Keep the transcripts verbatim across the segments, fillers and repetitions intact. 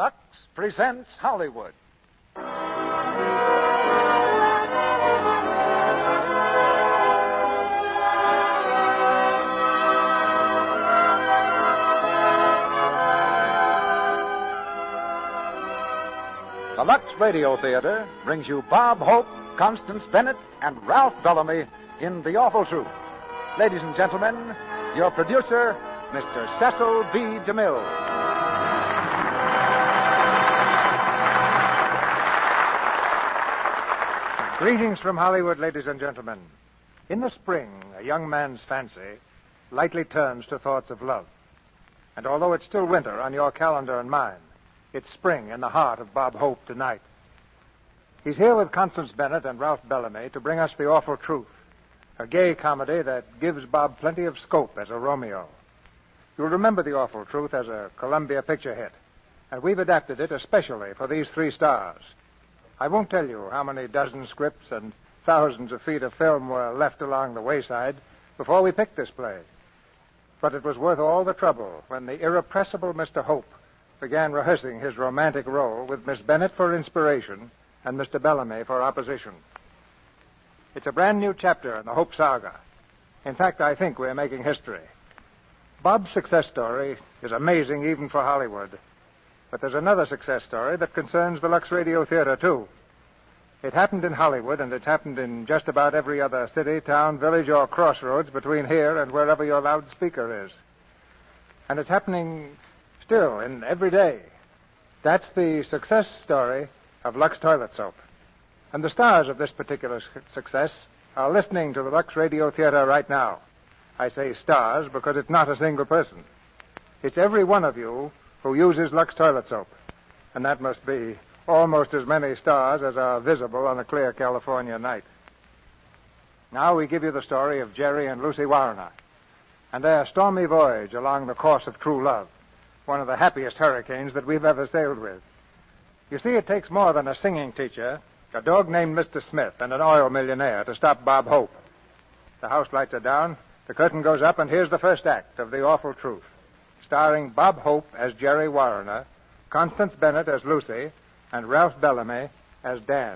Lux presents Hollywood. The Lux Radio Theater brings you Bob Hope, Constance Bennett, and Ralph Bellamy in The Awful Truth. Ladies and gentlemen, your producer, Mister Cecil B. DeMille. Greetings from Hollywood, ladies and gentlemen. In the spring, a young man's fancy lightly turns to thoughts of love. And although it's still winter on your calendar and mine, it's spring in the heart of Bob Hope tonight. He's here with Constance Bennett and Ralph Bellamy to bring us The Awful Truth, a gay comedy that gives Bob plenty of scope as a Romeo. You'll remember The Awful Truth as a Columbia picture hit, and we've adapted it especially for these three stars. I won't tell you how many dozen scripts and thousands of feet of film were left along the wayside before we picked this play. But it was worth all the trouble when the irrepressible Mister Hope began rehearsing his romantic role with Miss Bennett for inspiration and Mister Bellamy for opposition. It's a brand new chapter in the Hope saga. In fact, I think we're making history. Bob's success story is amazing even for Hollywood. But there's another success story that concerns the Lux Radio Theater, too. It happened in Hollywood, and it's happened in just about every other city, town, village, or crossroads between here and wherever your loudspeaker is. And it's happening still in every day. That's the success story of Lux Toilet Soap. And the stars of this particular su- success are listening to the Lux Radio Theater right now. I say stars because it's not a single person. It's every one of you who uses Lux Toilet Soap. And that must be almost as many stars as are visible on a clear California night. Now we give you the story of Jerry and Lucy Warner and their stormy voyage along the course of true love, one of the happiest hurricanes that we've ever sailed with. You see, it takes more than a singing teacher, a dog named Mister Smith, and an oil millionaire to stop Bob Hope. The house lights are down, the curtain goes up, and here's the first act of The Awful Truth, starring Bob Hope as Jerry Warner, Constance Bennett as Lucy, and Ralph Bellamy as Dan.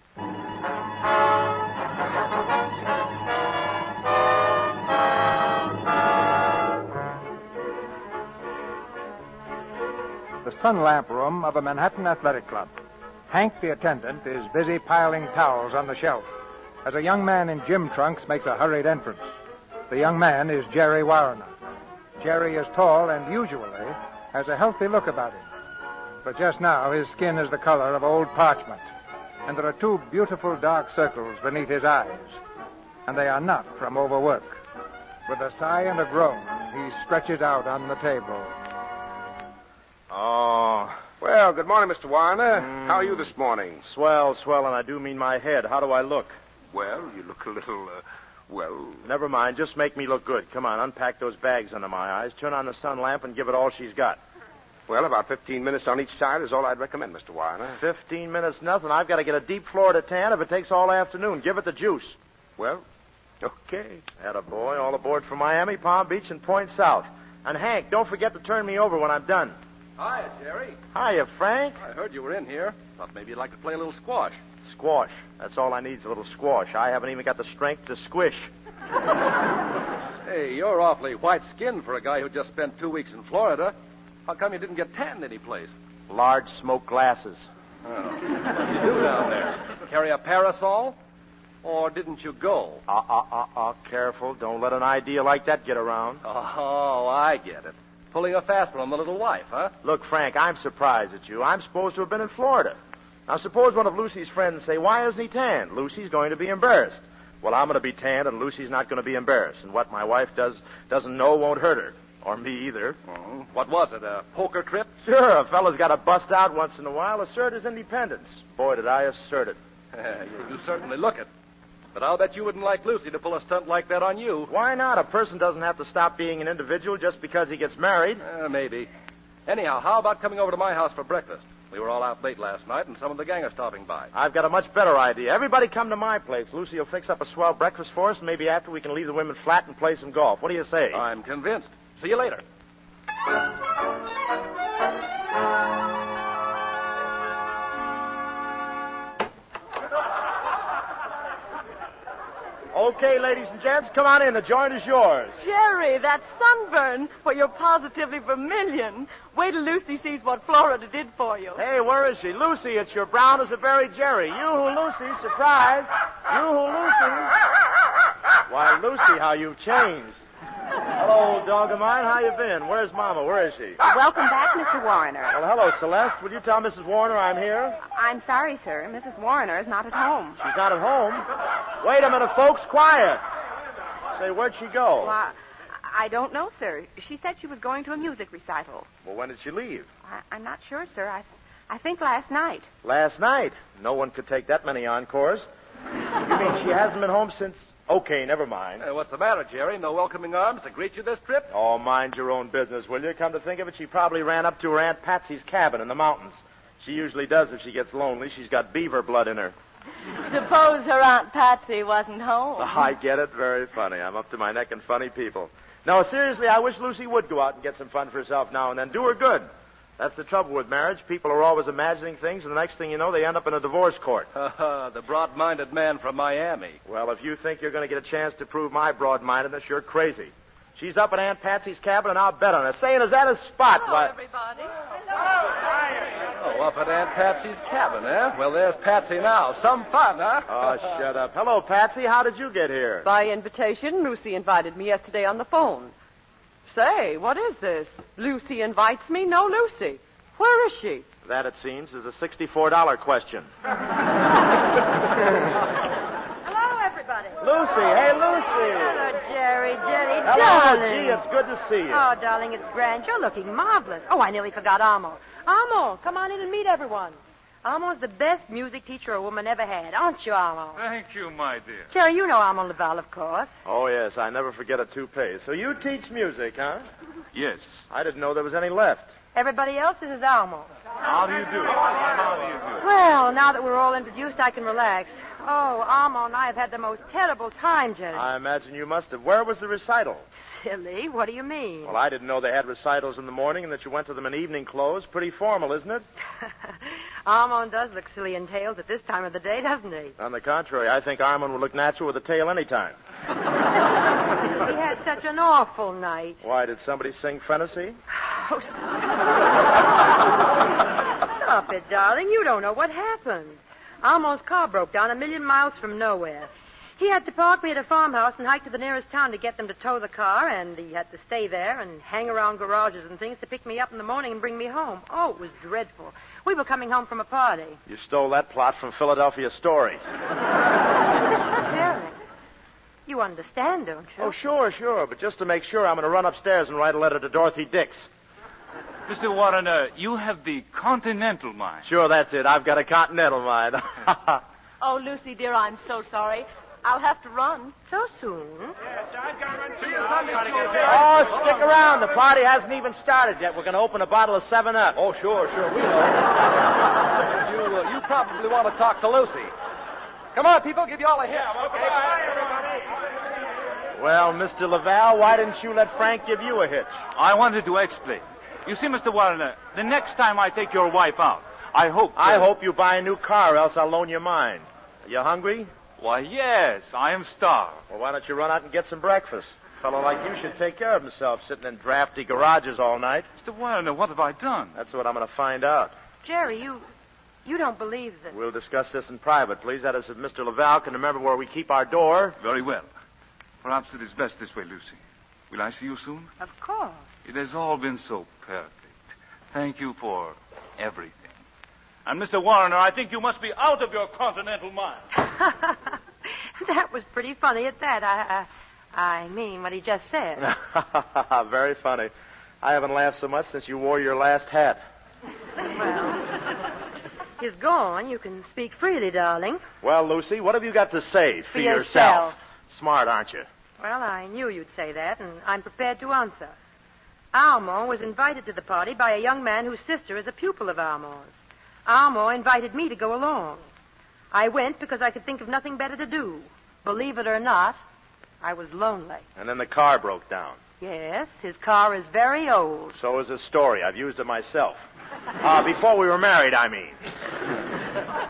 The sun lamp room of a Manhattan athletic club. Hank, the attendant, is busy piling towels on the shelf as a young man in gym trunks makes a hurried entrance. The young man is Jerry Warner. Jerry is tall and usually has a healthy look about him. But just now, his skin is the color of old parchment, and there are two beautiful dark circles beneath his eyes, and they are not from overwork. With a sigh and a groan, he stretches out on the table. Oh. Well, good morning, Mister Warner. Mm. How are you this morning? Swell, swell, and I do mean my head. How do I look? Well, you look a little, uh, well... Never mind. Just make me look good. Come on, unpack those bags under my eyes, turn on the sun lamp, and give it all she's got. Well, about fifteen minutes on each side is all I'd recommend, Mister Warner. Fifteen minutes, nothing. I've got to get a deep Florida tan if it takes all afternoon. Give it the juice. Well, okay. Attaboy, all aboard for Miami, Palm Beach, and Point South. And, Hank, don't forget to turn me over when I'm done. Hiya, Jerry. Hiya, Frank. I heard you were in here. Thought maybe you'd like to play a little squash. Squash. That's all I need is a little squash. I haven't even got the strength to squish. Hey, you're awfully white-skinned for a guy who just spent two weeks in Florida. How come you didn't get tanned any place? Large smoke glasses. Oh. What did you do down there? Carry a parasol? Or didn't you go? Uh, uh, uh, uh, careful. Don't let an idea like that get around. Oh, I get it. Pulling a fast one on the little wife, huh? Look, Frank, I'm surprised at you. I'm supposed to have been in Florida. Now, suppose one of Lucy's friends say, why isn't he tanned? Lucy's going to be embarrassed. Well, I'm going to be tanned, and Lucy's not going to be embarrassed. And what my wife does doesn't know won't hurt her. Or me either. Oh, what was it, a poker trip? Sure, a fella's got to bust out once in a while, assert his independence. Boy, did I assert it. you, you certainly look it. But I'll bet you wouldn't like Lucy to pull a stunt like that on you. Why not? A person doesn't have to stop being an individual just because he gets married. Uh, maybe. Anyhow, how about coming over to my house for breakfast? We were all out late last night, and some of the gang are stopping by. I've got a much better idea. Everybody come to my place. Lucy will fix up a swell breakfast for us, and maybe after we can leave the women flat and play some golf. What do you say? I'm convinced. See you later. Okay, ladies and gents, come on in. The joint is yours. Jerry, that sunburn. Well, you're positively vermilion. Wait till Lucy sees what Florida did for you. Hey, where is she? Lucy, it's your brown as a berry Jerry. You who, Lucy, surprise. You who, Lucy. Why, Lucy, how you've changed. Hello, dog of mine. How you been? Where's Mama? Where is she? Welcome back, Mister Warner. Well, hello, Celeste. Will you tell Missus Warner I'm here? I'm sorry, sir. Missus Warner is not at home. She's not at home? Wait a minute, folks. Quiet. Say, where'd she go? Well, I, I don't know, sir. She said she was going to a music recital. Well, when did she leave? I, I'm not sure, sir. I, I think last night. Last night? No one could take that many encores. You mean she hasn't been home since... Okay, never mind. Uh, what's the matter, Jerry? No welcoming arms to greet you this trip? Oh, mind your own business, will you? Come to think of it, she probably ran up to her Aunt Patsy's cabin in the mountains. She usually does if she gets lonely. She's got beaver blood in her. Suppose her Aunt Patsy wasn't home. Oh, I get it. Very funny. I'm up to my neck in funny people. No, seriously, I wish Lucy would go out and get some fun for herself now and then. Do her good. That's the trouble with marriage. People are always imagining things, and the next thing you know, they end up in a divorce court. The broad-minded man from Miami. Well, if you think you're going to get a chance to prove my broad-mindedness, you're crazy. She's up at Aunt Patsy's cabin, and I'll bet on her. Saying, is that a spot? Hello, Why... everybody. Oh, up at Aunt Patsy's cabin, eh? Well, there's Patsy now. Some fun, huh? Oh, shut up. Hello, Patsy. How did you get here? By invitation, Lucy invited me yesterday on the phone. Say, what is this? Lucy invites me? No, Lucy. Where is she? That, it seems, is a sixty-four dollar question. Hello, everybody. Lucy. Hey, Lucy. Hello, Jerry, Jerry, Hello, darling. gee, it's good to see you. Oh, darling, it's grand. You're looking marvelous. Oh, I nearly forgot Amo. Amo, come on in and meet everyone. Amo's the best music teacher a woman ever had, aren't you, Amo? Thank you, my dear. Jerry, you know Amo Laval, of course. Oh, yes, I never forget a toupee. So you teach music, huh? Yes. I didn't know there was any left. Everybody else, this is Amo. How do you do? How do you do? Well, now that we're all introduced, I can relax. Oh, Amo and I have had the most terrible time, Jerry. I imagine you must have. Where was the recital? Silly. What do you mean? Well, I didn't know they had recitals in the morning and that you went to them in evening clothes. Pretty formal, isn't it? Armand does look silly in tails at this time of the day, doesn't he? On the contrary, I think Armand would look natural with a tail any time. He had such an awful night. Why, did somebody sing Fantasy? Oh, stop it, darling. You don't know what happened. Armand's car broke down a million miles from nowhere. He had to park me at a farmhouse and hike to the nearest town to get them to tow the car, and he had to stay there and hang around garages and things to pick me up in the morning and bring me home. Oh, it was dreadful. We were coming home from a party. You stole that plot from Philadelphia Story. Jerry, you understand, don't you? Oh, sure, sure. But just to make sure, I'm going to run upstairs and write a letter to Dorothy Dix. Mister Warner, you have the continental mind. Sure, that's it. I've got a continental mind. Oh, Lucy, dear, I'm so sorry. I'll have to run. So soon? Oh, stick around. The party hasn't even started yet. We're going to open a bottle of seven up. Oh, sure, sure, we know. you, uh, you probably want to talk to Lucy. Come on, people, give you all a hit. Well, Mister Laval, why didn't you let Frank give you a hitch? I wanted to explain. You see, Mister Warner, the next time I take your wife out, I hope... I uh, hope you buy a new car, else I'll loan you mine. Are you hungry? Why, yes, I am starved. Well, why don't you run out and get some breakfast? A fellow like you should take care of himself, sitting in drafty garages all night. Mister Warner, what have I done? That's what I'm going to find out. Jerry, you you don't believe that... We'll discuss this in private, please. That is, if Mister Laval can remember where we keep our door. Very well. Perhaps it is best this way, Lucy. Will I see you soon? Of course. It has all been so perfect. Thank you for everything. And, Mister Warner, I think you must be out of your continental mind. That was pretty funny at that. I, I, I mean what he just said. Very funny. I haven't laughed so much since you wore your last hat. Well, he's gone. You can speak freely, darling. Well, Lucy, what have you got to say for, For yourself. Smart, aren't you? Well, I knew you'd say that, and I'm prepared to answer. Armand was invited to the party by a young man whose sister is a pupil of Armand's. Armand invited me to go along. I went because I could think of nothing better to do. Believe it or not, I was lonely. And then the car broke down. Yes, his car is very old. So is his story. I've used it myself. Uh, before we were married, I mean.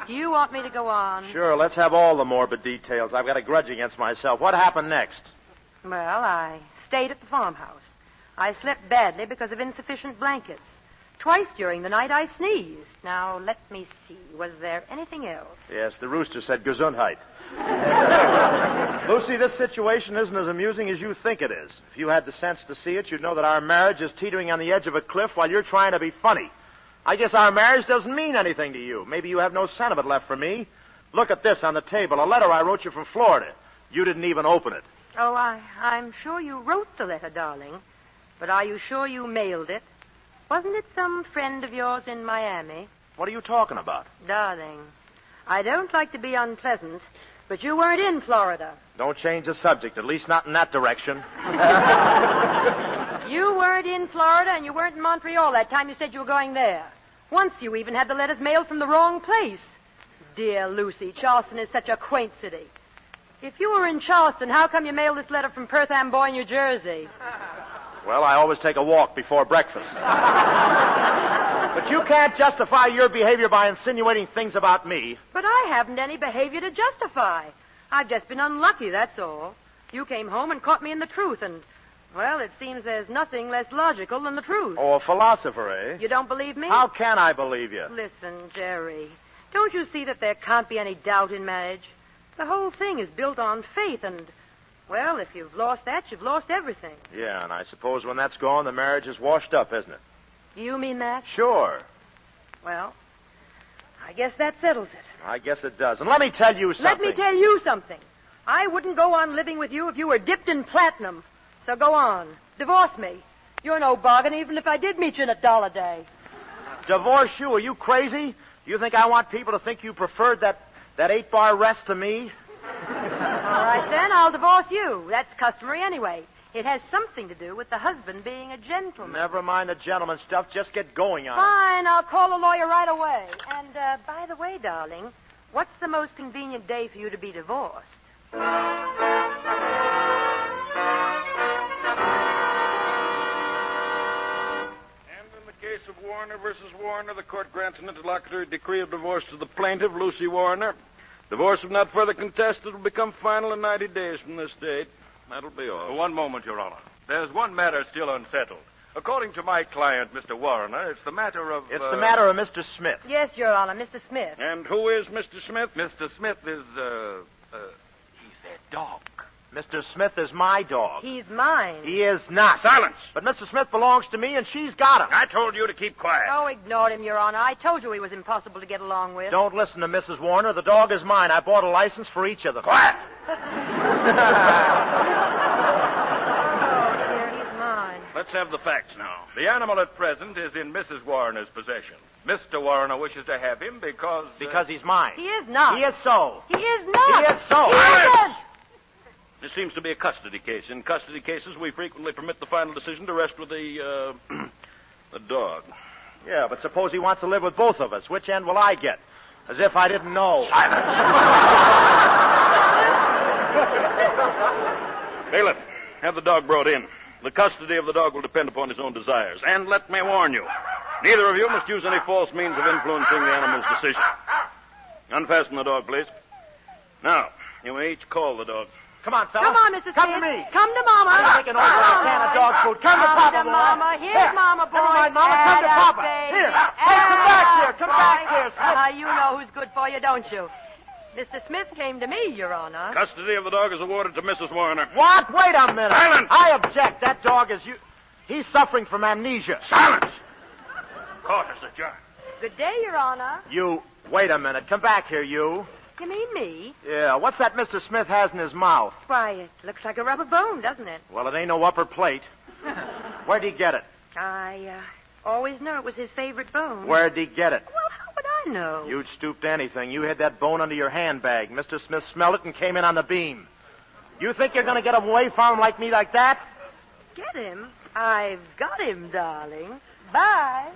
Do you want me to go on? Sure, let's have all the morbid details. I've got a grudge against myself. What happened next? Well, I stayed at the farmhouse. I slept badly because of insufficient blankets. Twice during the night I sneezed. Now, let me see. Was there anything else? Yes, the rooster said Gesundheit. Lucy, this situation isn't as amusing as you think it is. If you had the sense to see it, you'd know that our marriage is teetering on the edge of a cliff while you're trying to be funny. I guess our marriage doesn't mean anything to you. Maybe you have no sentiment left for me. Look at this on the table, a letter I wrote you from Florida. You didn't even open it. Oh, I, I'm sure you wrote the letter, darling. But are you sure you mailed it? Wasn't it some friend of yours in Miami? What are you talking about? Darling, I don't like to be unpleasant, but you weren't in Florida. Don't change the subject, at least not in that direction. You weren't in Florida, and you weren't in Montreal that time you said you were going there. Once you even had the letters mailed from the wrong place. Dear Lucy, Charleston is such a quaint city. If you were in Charleston, how come you mailed this letter from Perth Amboy, New Jersey? Well, I always take a walk before breakfast. But you can't justify your behavior by insinuating things about me. But I haven't any behavior to justify. I've just been unlucky, that's all. You came home and caught me in the truth, and, well, it seems there's nothing less logical than the truth. Oh, a philosopher, eh? You don't believe me? How can I believe you? Listen, Jerry, don't you see that there can't be any doubt in marriage? The whole thing is built on faith, and, well, if you've lost that, you've lost everything. Yeah, and I suppose when that's gone, the marriage is washed up, isn't it? Do you mean that? Sure. Well, I guess that settles it. I guess it does. And let me tell you something. Let me tell you something. I wouldn't go on living with you if you were dipped in platinum. So go on. Divorce me. You're no bargain even if I did meet you in a dollar day. Divorce you? Are you crazy? Do you think I want people to think you preferred that, that eight-bar rest to me? All right, then, I'll divorce you. That's customary anyway. It has something to do with the husband being a gentleman. Never mind the gentleman stuff. Just get going on it. Fine, I'll call a lawyer right away. And, uh, by the way, darling, what's the most convenient day for you to be divorced? Case of Warner versus Warner, the court grants an interlocutory decree of divorce to the plaintiff, Lucy Warner. Divorce, if not further contested, will become final in ninety days from this date. That'll be all. One moment, Your Honor. There's one matter still unsettled. According to my client, Mister Warner, it's the matter of... It's uh... the matter of Mister Smith. Yes, Your Honor, Mister Smith. And who is Mister Smith? Mister Smith is, uh, uh, he's their dog. Mister Smith is my dog. He's mine. He is not. Silence! But Mister Smith belongs to me, and she's got him. I told you to keep quiet. Oh, ignore him, Your Honor. I told you he was impossible to get along with. Don't listen to Missus Warner. The dog is mine. I bought a license for each of them. Quiet! Oh, dear, he's mine. Let's have the facts now. The animal at present is in Missus Warner's possession. Mister Warner wishes to have him because... Uh... Because he's mine. He is not. He is so. He is not. He is so. He isn't. This seems to be a custody case. In custody cases, we frequently permit the final decision to rest with the, uh, the dog. Yeah, but suppose he wants to live with both of us. Which end will I get? As if I didn't know. Silence! Bailiff, have the dog brought in. The custody of the dog will depend upon his own desires. And let me warn you, neither of you must use any false means of influencing the animal's decision. Unfasten the dog, please. Now, you may each call the dog. Come on, fella. Come on, Missus Come Smith. to me. Come to Mama. I'm taking over a can of dog food. Come to Come Papa, to boy. Mama. Here's Here. Mama, boy. Never mind, Mama. Come to Atta Papa. baby. Here. Hey, come back here. Come back here, Smith. Uh, you know who's good for you, don't you? Mister Smith came to me, Your Honor. Custody of the dog is awarded to Missus Warner. What? Wait a minute. Silence! I object. That dog is you. He's suffering from amnesia. Silence! Court is adjourned. Good day, Your Honor. You. Wait a minute. Come back here, you. You mean me? Yeah. What's that Mister Smith has in his mouth? Why, it looks like a rubber bone, doesn't it? Well, it ain't no upper plate. Where'd he get it? I uh, always knew it was his favorite bone. Where'd he get it? Well, how would I know? You'd stoop to anything. You hid that bone under your handbag. Mister Smith smelled it and came in on the beam. You think you're going to get away from him like me like that? Get him? I've got him, darling. Bye.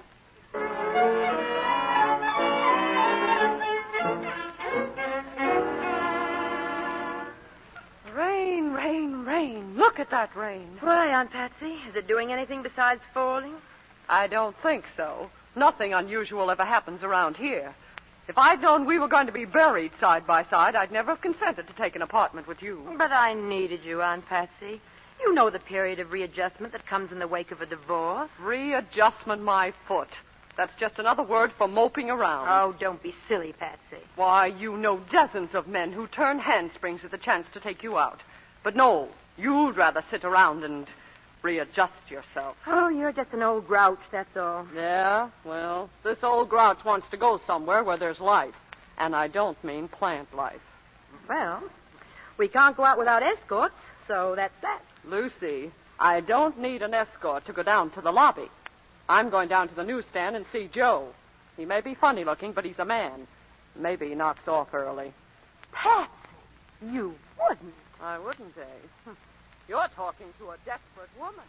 Rain, rain, rain. Look at that rain. Why, Aunt Patsy? Is it doing anything besides falling? I don't think so. Nothing unusual ever happens around here. If I'd known we were going to be buried side by side, I'd never have consented to take an apartment with you. But I needed you, Aunt Patsy. You know the period of readjustment that comes in the wake of a divorce. Readjustment, my foot. That's just another word for moping around. Oh, don't be silly, Patsy. Why, you know dozens of men who turn handsprings at the chance to take you out. But no, you'd rather sit around and readjust yourself. Oh, you're just an old grouch, that's all. Yeah, well, this old grouch wants to go somewhere where there's life. And I don't mean plant life. Well, we can't go out without escorts, so that's that. Lucy, I don't need an escort to go down to the lobby. I'm going down to the newsstand and see Joe. He may be funny looking, but he's a man. Maybe he knocks off early. Patsy, you wouldn't. I wouldn't, eh? You're talking to a desperate woman.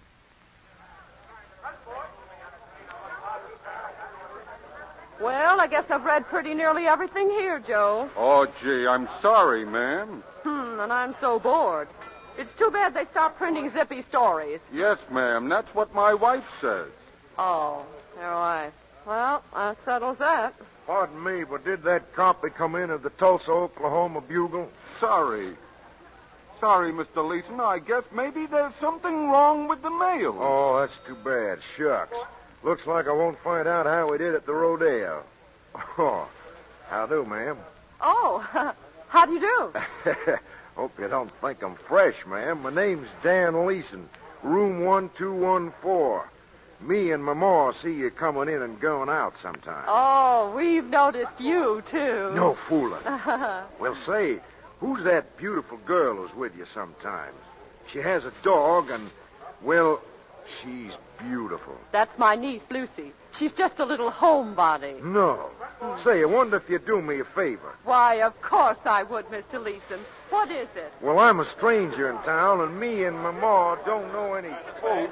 Well, I guess I've read pretty nearly everything here, Joe. Oh, gee, I'm sorry, ma'am. Hmm, and I'm so bored. It's too bad they stopped printing zippy stories. Yes, ma'am, that's what my wife says. Oh, your wife. Well, that settles that. Pardon me, but did that copy come in of the Tulsa, Oklahoma Bugle? Sorry. Sorry, Mister Leeson. I guess maybe there's something wrong with the mail. Oh, that's too bad. Shucks. Looks like I won't find out how we did at the rodeo. Oh, how do, ma'am? Oh, how do you do? Hope you don't think I'm fresh, ma'am. My name's Dan Leeson, room one two one four. Me and my ma see you coming in and going out sometime. Oh, we've noticed you, too. No fooling. Well, say, who's that beautiful girl who's with you sometimes? She has a dog and, well, she's beautiful. That's my niece, Lucy. She's just a little homebody. No. Say, I wonder if you'd do me a favor. Why, of course I would, Mister Leeson. What is it? Well, I'm a stranger in town, and me and my ma don't know any folks.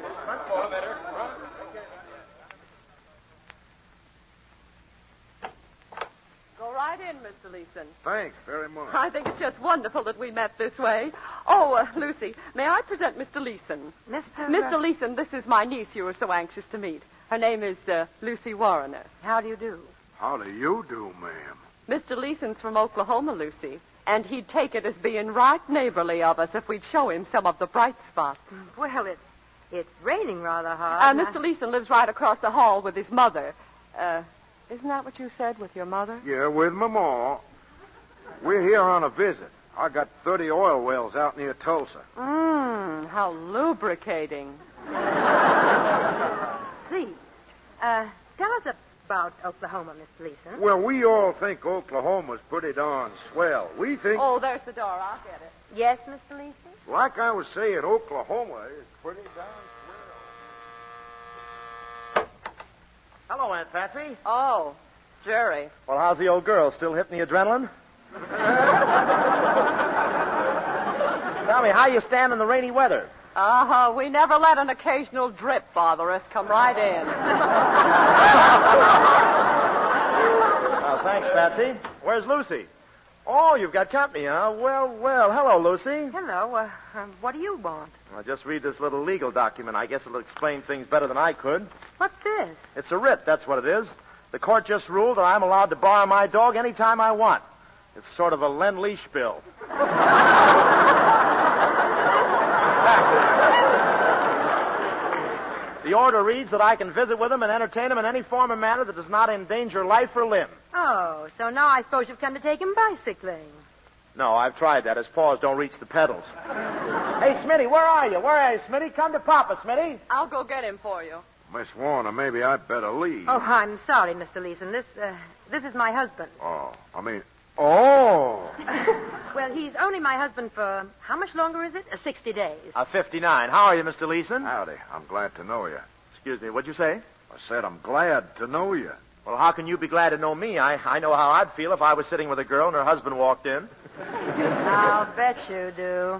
Go right in, Mister Leeson. Thanks very much. I think it's just wonderful that we met this way. Oh, uh, Lucy, may I present Mister Leeson? Mister Mister Uh... Leeson, this is my niece you were so anxious to meet. Her name is uh, Lucy Warrener. How do you do? How do you do, ma'am? Mister Leeson's from Oklahoma, Lucy, and he'd take it as being right neighborly of us if we'd show him some of the bright spots. Well, it's, it's raining rather hard. Uh, Mister I... Leeson lives right across the hall with his mother. Uh, isn't that what you said, with your mother? Yeah, with my ma. We're here on a visit. I got thirty oil wells out near Tulsa. Mmm, how lubricating. Please, uh, tell us about Oklahoma, Mister Leeson. Well, we all think Oklahoma's pretty darn swell. We think... Oh, there's the door. I'll get it. Yes, Mister Leeson? Like I was saying, Oklahoma is pretty darn swell. Hello, Aunt Patsy. Oh, Jerry. Well, how's the old girl? Still hitting the adrenaline? Tell me, how you stand in the rainy weather? Uh-huh. We never let an occasional drip bother us. Come right in. Oh, thanks, Patsy. Where's Lucy? Oh, you've got company, huh? Well, well. Hello, Lucy. Hello. Uh, um, what do you want? Well, just read this little legal document. I guess it'll explain things better than I could. What's this? It's a writ, that's what it is. The court just ruled that I'm allowed to borrow my dog any time I want. It's sort of a Lend-Lease bill. The order reads that I can visit with him and entertain him in any form or manner that does not endanger life or limb. Oh, so now I suppose you've come to take him bicycling. No, I've tried that. His paws don't reach the pedals. Hey, Smitty, where are you? Where are you, Smitty? Come to Papa, Smitty. I'll go get him for you. Miss Warner, maybe I'd better leave. Oh, I'm sorry, Mister Leeson. This, uh, this is my husband. Oh, I mean, oh. Well, he's only my husband for, how much longer is it? Uh, sixty days. Uh, fifty-nine. How are you, Mister Leeson? Howdy. I'm glad to know you. Excuse me, what'd you say? I said I'm glad to know you. Well, how can you be glad to know me? I, I know how I'd feel if I was sitting with a girl and her husband walked in. I'll bet you do.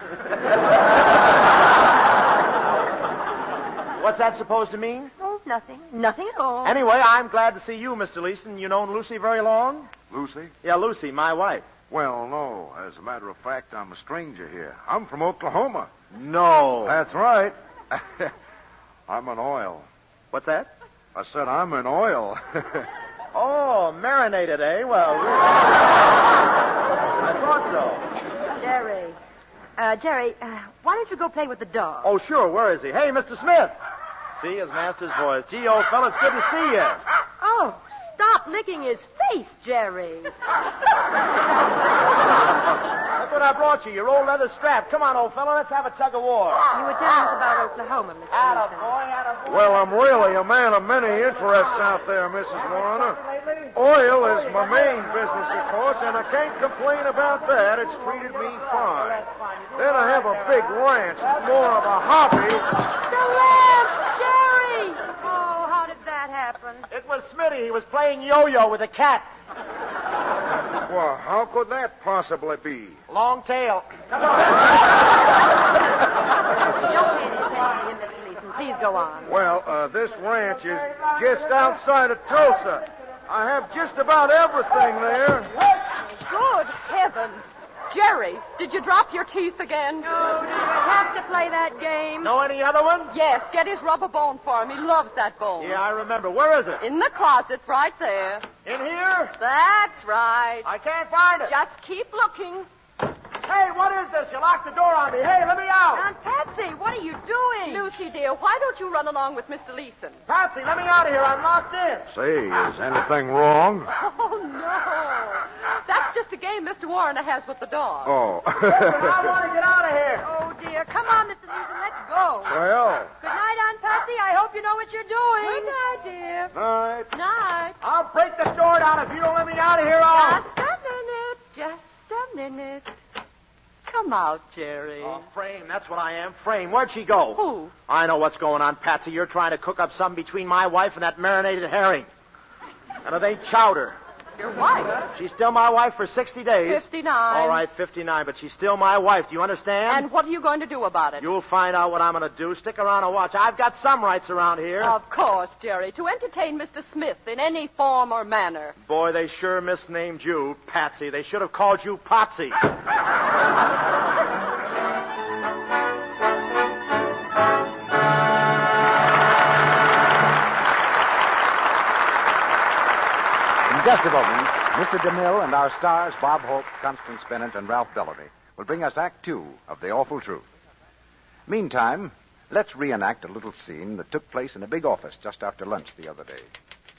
What's that supposed to mean? Oh, nothing. Nothing at all. Anyway, I'm glad to see you, Mister Leeson. You known Lucy very long? Lucy? Yeah, Lucy, my wife. Well, no. As a matter of fact, I'm a stranger here. I'm from Oklahoma. No. That's right. I'm in oil. What's that? I said I'm in oil. Oh, Oh, marinated, eh? Well, really. I thought so. Jerry. Uh, Jerry, uh, why don't you go play with the dog? Oh, sure. Where is he? Hey, Mister Smith. See his master's voice. Gee, old fella, it's good to see you. Oh, stop licking his face, Jerry. Look what I brought you, your old leather strap. Come on, old fella, let's have a tug of war. You were telling us about Oklahoma, Mister Attaboy, Well, I'm really a man of many interests out there, Missus Warner. Oil is my main business, of course, and I can't complain about that. It's treated me fine. Then I have a big ranch. It's more of a hobby. The lamp, Jerry! Oh, how did that happen? It was Smitty. He was playing yo-yo with a cat. Well, how could that possibly be? Long tail. Don't pay any attention to him, Mister Leeson. Please go on. Well, uh, this ranch is just outside of Tulsa. I have just about everything there. Good heavens. Jerry, did you drop your teeth again? No, do you have to play that game? Know any other ones? Yes, get his rubber bone for him. He loves that bone. Yeah, I remember. Where is it? In the closet, right there. In here? That's right. I can't find it. Just keep looking. Hey, what is this? You locked the door on me. Hey, let me out. Aunt Patsy, what are you doing? Lucy, dear, why don't you run along with Mister Leeson? Patsy, let me out of here. I'm locked in. Say, is anything wrong? Oh, no. That's just a game Mister Warner has with the dog. Oh. I want to get out of here. Oh, dear. Come on, Mister Leeson. Let's go. Well. Good night, Aunt Patsy. I hope you know what you're doing. Good night, dear. Night. Night. I'll break the door down if you don't let me out of here. I'll... Just a minute. Just a minute. Come out, Jerry. Oh, Frame, that's what I am. Frame, where'd she go? Who? I know what's going on, Patsy. You're trying to cook up something between my wife and that marinated herring. And it ain't chowder. Your wife? She's still my wife for sixty days. Fifty-nine. All right, fifty-nine, but she's still my wife. Do you understand? And what are you going to do about it? You'll find out what I'm going to do. Stick around and watch. I've got some rights around here. Of course, Jerry. To entertain Mister Smith in any form or manner. Boy, they sure misnamed you, Patsy. They should have called you Potsy. In just a moment, Mister DeMille and our stars, Bob Hope, Constance Bennett, and Ralph Bellamy, will bring us Act Two of The Awful Truth. Meantime, let's reenact a little scene that took place in a big office just after lunch the other day.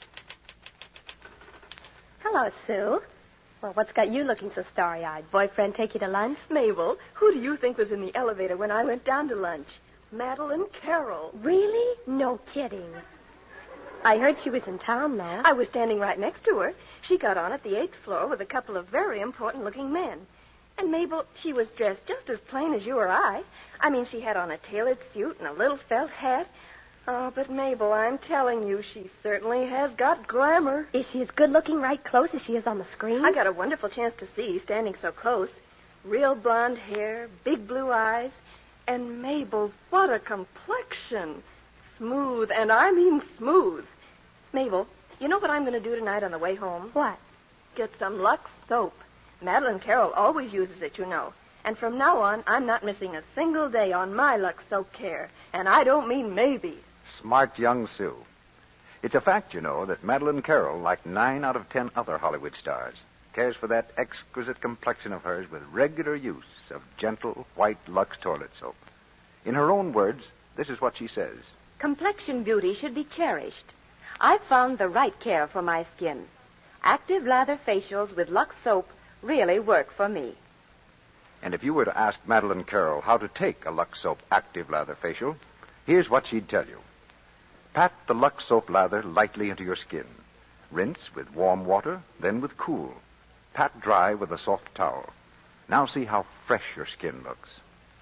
Hello, Sue. Well, what's got you looking so starry-eyed? Boyfriend take you to lunch? Mabel, who do you think was in the elevator when I went down to lunch? Madeline Carroll. Really? No kidding. I heard she was in town, though. I was standing right next to her. She got on at the eighth floor with a couple of very important-looking men. And, Mabel, she was dressed just as plain as you or I. I mean, she had on a tailored suit and a little felt hat. Oh, but, Mabel, I'm telling you, she certainly has got glamour. Is she as good-looking right close as she is on the screen? I got a wonderful chance to see, standing so close. Real blonde hair, big blue eyes. And, Mabel, what a complexion. Smooth, and I mean smooth. Mabel, you know what I'm going to do tonight on the way home? What? Get some Lux soap. Madeline Carroll always uses it, you know. And from now on, I'm not missing a single day on my Lux soap care. And I don't mean maybe. Smart young Sue. It's a fact, you know, that Madeline Carroll, like nine out of ten other Hollywood stars, cares for that exquisite complexion of hers with regular use of gentle, white Lux toilet soap. In her own words, this is what she says. Complexion beauty should be cherished. I've found the right care for my skin. Active lather facials with Lux soap really work for me. And if you were to ask Madeline Carroll how to take a Lux soap active lather facial, here's what she'd tell you. Pat the Lux soap lather lightly into your skin. Rinse with warm water, then with cool. Pat dry with a soft towel. Now see how fresh your skin looks.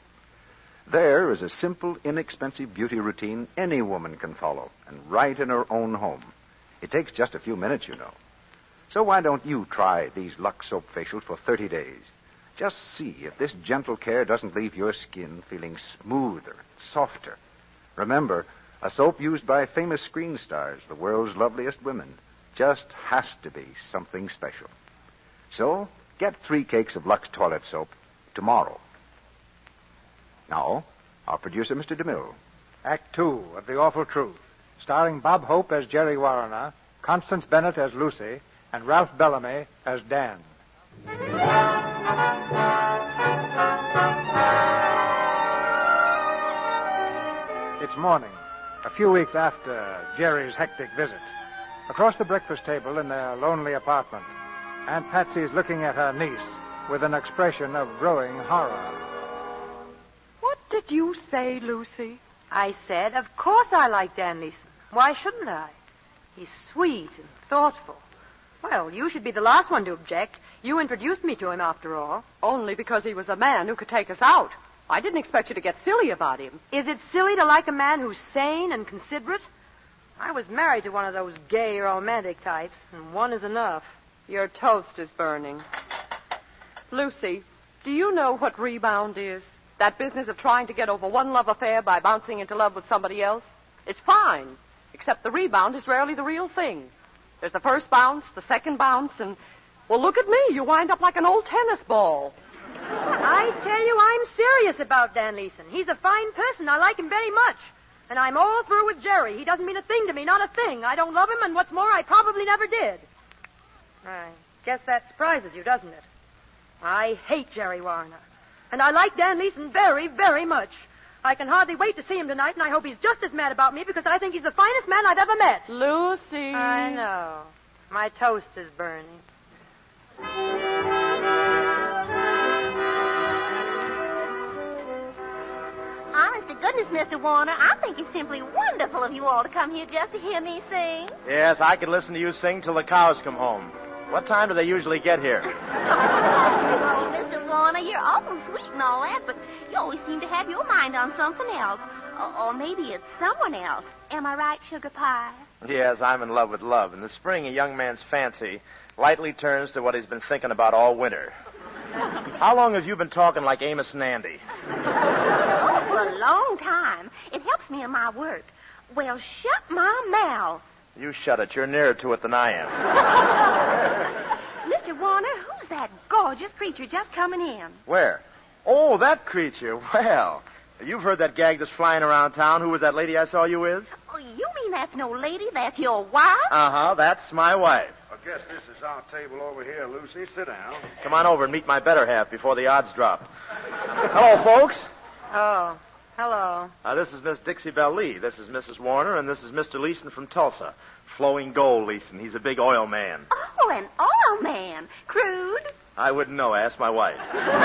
There is a simple, inexpensive beauty routine any woman can follow, and right in her own home. It takes just a few minutes, you know. So why don't you try these Lux soap facials for thirty days? Just see if this gentle care doesn't leave your skin feeling smoother, softer. Remember, a soap used by famous screen stars, the world's loveliest women, just has to be something special. So, get three cakes of Lux toilet soap tomorrow. Now, our producer, Mister DeMille. Act Two of The Awful Truth, starring Bob Hope as Jerry Warner, Constance Bennett as Lucy, and Ralph Bellamy as Dan. It's morning, a few weeks after Jerry's hectic visit. Across the breakfast table in their lonely apartment, Aunt Patsy's looking at her niece with an expression of growing horror. What did you say, Lucy? I said, of course I like Dan Leeson. Why shouldn't I? He's sweet and thoughtful. Well, you should be the last one to object. You introduced me to him, after all. Only because he was a man who could take us out. I didn't expect you to get silly about him. Is it silly to like a man who's sane and considerate? I was married to one of those gay, romantic types, and one is enough. Your toast is burning. Lucy, do you know what rebound is? That business of trying to get over one love affair by bouncing into love with somebody else? It's fine, except the rebound is rarely the real thing. There's the first bounce, the second bounce, and, well, look at me. You wind up like an old tennis ball. I tell you, I'm serious about Dan Leeson. He's a fine person. I like him very much. And I'm all through with Jerry. He doesn't mean a thing to me, not a thing. I don't love him, and what's more, I probably never did. I guess that surprises you, doesn't it? I hate Jerry Warner. And I like Dan Leeson very, very much. I can hardly wait to see him tonight, and I hope he's just as mad about me because I think he's the finest man I've ever met. Lucy. I know. My toast is burning. Honest to goodness, Mister Warner, I think it's simply wonderful of you all to come here just to hear me sing. Yes, I could listen to you sing till the cows come home. What time do they usually get here? Oh, Mister Warner, you're awful sweet and all that, but you always seem to have your mind on something else. Or, or maybe it's someone else. Am I right, Sugar Pie? Yes, I'm in love with love. In the spring, a young man's fancy lightly turns to what he's been thinking about all winter. How long have you been talking like Amos and Andy? Oh, for a long time. It helps me in my work. Well, shut my mouth. You shut it. You're nearer to it than I am. Mister Warner, who's that gorgeous creature just coming in? Where? Oh, that creature. Well, you've heard that gag that's flying around town. Who was that lady I saw you with? Oh, you mean that's no lady? That's your wife? Uh-huh. That's my wife. I guess this is our table over here, Lucy. Sit down. Come on over and meet my better half before the odds drop. Hello, folks. Oh, hello. Uh, this is Miss Dixie Belle Lee. This is Missus Warner, and this is Mister Leeson from Tulsa. Flowing Gold Leeson. He's a big oil man. Oh, an oil man. Crude? I wouldn't know. Ask my wife.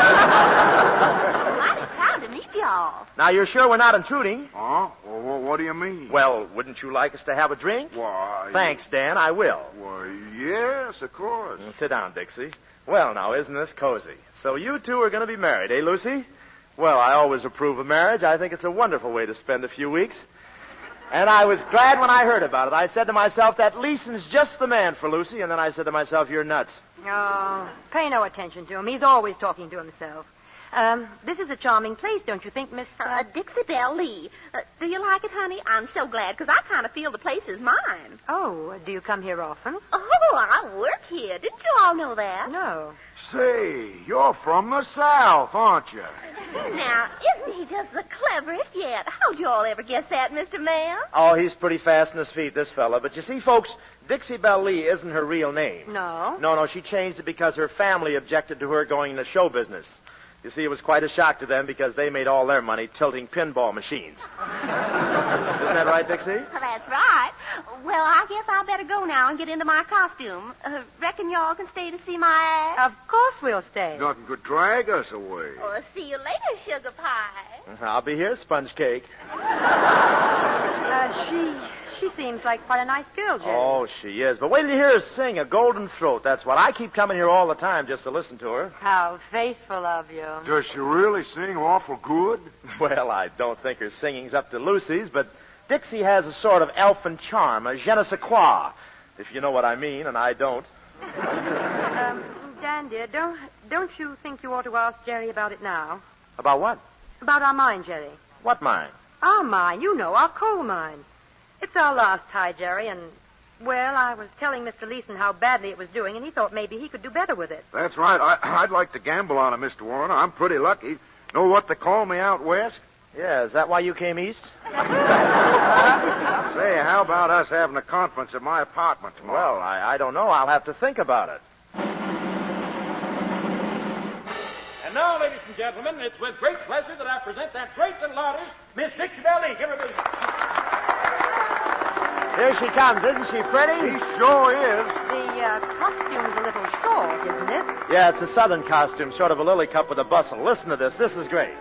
Mighty proud to meet y'all. Now, you're sure we're not intruding? Huh? Well, what do you mean? Well, wouldn't you like us to have a drink? Why... Thanks, Dan. I will. Why, yes, of course. Sit down, Dixie. Well, now, isn't this cozy? So you two are going to be married, eh, Lucy? Well, I always approve of marriage. I think it's a wonderful way to spend a few weeks. And I was glad when I heard about it. I said to myself, that Leeson's just the man for Lucy. And then I said to myself, you're nuts. Oh, pay no attention to him. He's always talking to himself. Um, this is a charming place, don't you think, Miss... Uh, uh, Dixie Belle Lee. Uh, do you like it, honey? I'm so glad, because I kind of feel the place is mine. Oh, do you come here often? Oh, I work here. Didn't you all know that? No. Say, you're from the South, aren't you? Now, isn't he just the cleverest yet? How'd you all ever guess that, Mister Man? Oh, he's pretty fast on his feet, this fella. But you see, folks, Dixie Belle Lee isn't her real name. No? No, no, she changed it because her family objected to her going into show business. You see, it was quite a shock to them because they made all their money tilting pinball machines. Isn't that right, Dixie? Well, that's right. Well, I guess I better go now and get into my costume. Uh, reckon y'all can stay to see my act? Of course we'll stay. Nothing could drag us away. Well, see you later, Sugar Pie. I'll be here, Sponge Cake. Uh, she... She seems like quite a nice girl, Jerry. Oh, she is. But wait till you hear her sing, a golden throat. That's what. I keep coming here all the time just to listen to her. How faithful of you. Does she really sing awful good? Well, I don't think her singing's up to Lucy's, but Dixie has a sort of elfin charm, a je ne sais quoi, if you know what I mean, and I don't. um, Dan, dear, don't, don't you think you ought to ask Jerry about it now? About what? About our mine, Jerry. What mine? Our mine, you know, our coal mine. It's our last tie, Jerry, and, well, I was telling Mister Leeson how badly it was doing, and he thought maybe he could do better with it. That's right. I, I'd like to gamble on it, Mister Warner. I'm pretty lucky. Know what they call me out west? Yeah, is that why you came east? Say, how about us having a conference at my apartment tomorrow? Well, I, I don't know. I'll have to think about it. And now, ladies and gentlemen, it's with great pleasure that I present that great little artist, Miss Dixie Belle. Give her a visit. Here she comes. Isn't she pretty? He sure is. The uh, costume's a little short, isn't it? Yeah, it's a southern costume, sort of a lily cup with a bustle. Listen to this. This is great.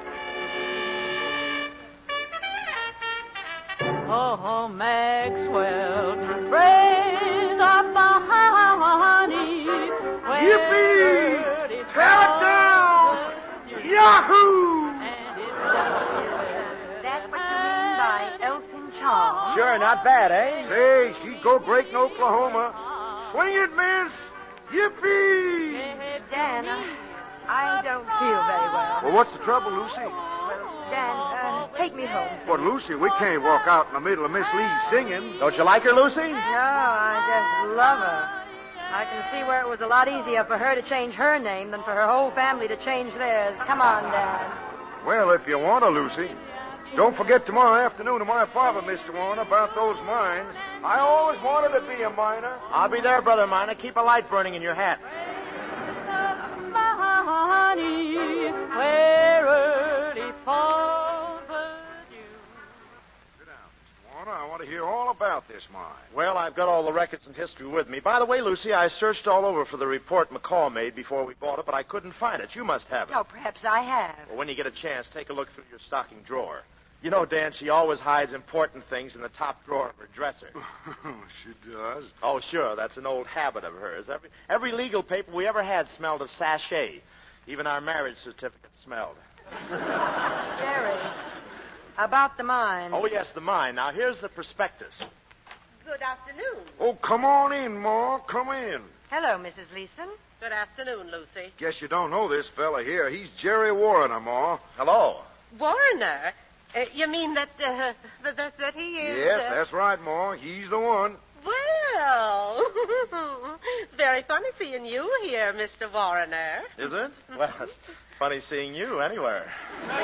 Oh, Maxwell, praise of the honey. Yippee! Tear it down! Yahoo! That's what you mean by Elfin Charm. Sure, not bad, eh? Say, she'd go breaking Oklahoma. Swing it, miss! Yippee! Dan, uh, I don't feel very well. Well, what's the trouble, Lucy? Dan, uh, take me home. Well, Lucy, we can't walk out in the middle of Miss Lee's singing. Don't you like her, Lucy? No, I just love her. I can see where it was a lot easier for her to change her name than for her whole family to change theirs. Come on, Dan. Well, if you want to, Lucy. Don't forget tomorrow afternoon to my father, Mister Warner, about those mines. I always wanted to be a miner. I'll be there, Brother Miner. Keep a light burning in your hat. Honey, where early falls the dew. Sit down, Mister Warner. I want to hear all about this mine. Well, I've got all the records and history with me. By the way, Lucy, I searched all over for the report McCall made before we bought it, but I couldn't find it. You must have it. Oh, perhaps I have. Well, when you get a chance, take a look through your stocking drawer. You know, Dan, she always hides important things in the top drawer of her dresser. She does. Oh, sure. That's an old habit of hers. Every, every legal paper we ever had smelled of sachet. Even our marriage certificate smelled. Jerry, about the mine. Oh, yes, the mine. Now, here's the prospectus. Good afternoon. Oh, come on in, Ma. Come in. Hello, Missus Leeson. Good afternoon, Lucy. Guess you don't know this fella here. He's Jerry Warner, Ma. Hello. Warner? Uh, you mean that, uh, that, that, that he is... Yes, uh... that's right, Ma. He's the one. Well, very funny seeing you here, Mister Warner. Is it? Well, it's funny seeing you anywhere.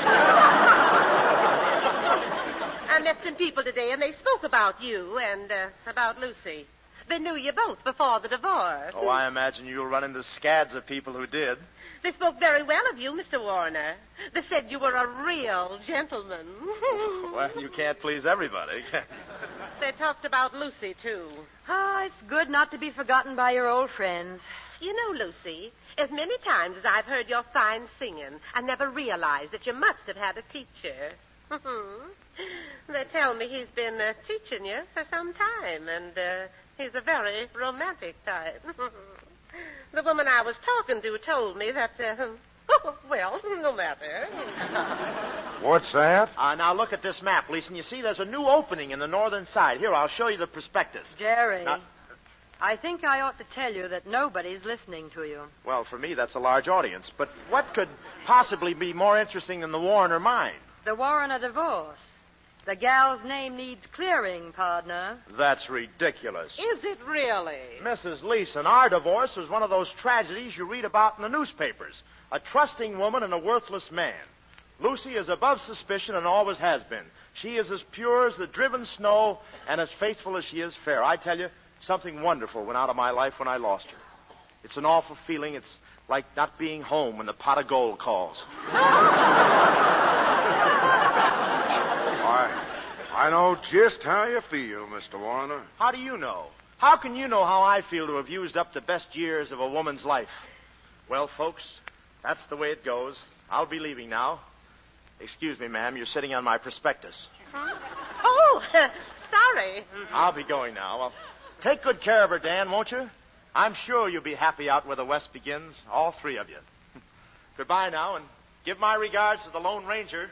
I met some people today, and they spoke about you and uh, about Lucy. They knew you both before the divorce. Oh, I imagine you'll run into scads of people who did. They spoke very well of you, Mister Warner. They said you were a real gentleman. Well, you can't please everybody. They talked about Lucy, too. Ah, oh, it's good not to be forgotten by your old friends. You know, Lucy, as many times as I've heard your fine singing, I never realized that you must have had a teacher. They tell me he's been uh, teaching you for some time, and uh, he's a very romantic type. The woman I was talking to told me that, uh, oh, well, no matter. What's that? Uh, now, look at this map, Leeson. You see, there's a new opening in the northern side. Here, I'll show you the prospectus. Jerry, now, I think I ought to tell you that nobody's listening to you. Well, for me, that's a large audience. But what could possibly be more interesting than the Warner mine? The Warner divorce. The gal's name needs clearing, partner. That's ridiculous. Is it really? Missus Leeson, our divorce was one of those tragedies you read about in the newspapers. A trusting woman and a worthless man. Lucy is above suspicion and always has been. She is as pure as the driven snow and as faithful as she is fair. I tell you, something wonderful went out of my life when I lost her. It's an awful feeling. It's like not being home when the pot of gold calls. I, I know just how you feel, Mister Warner. How do you know? How can you know how I feel to have used up the best years of a woman's life? Well, folks, that's the way it goes. I'll be leaving now. Excuse me, ma'am. You're sitting on my prospectus. Huh? Oh, sorry. I'll be going now. Well, take good care of her, Dan, won't you? I'm sure you'll be happy out where the West begins, all three of you. Goodbye now, and give my regards to the Lone Ranger.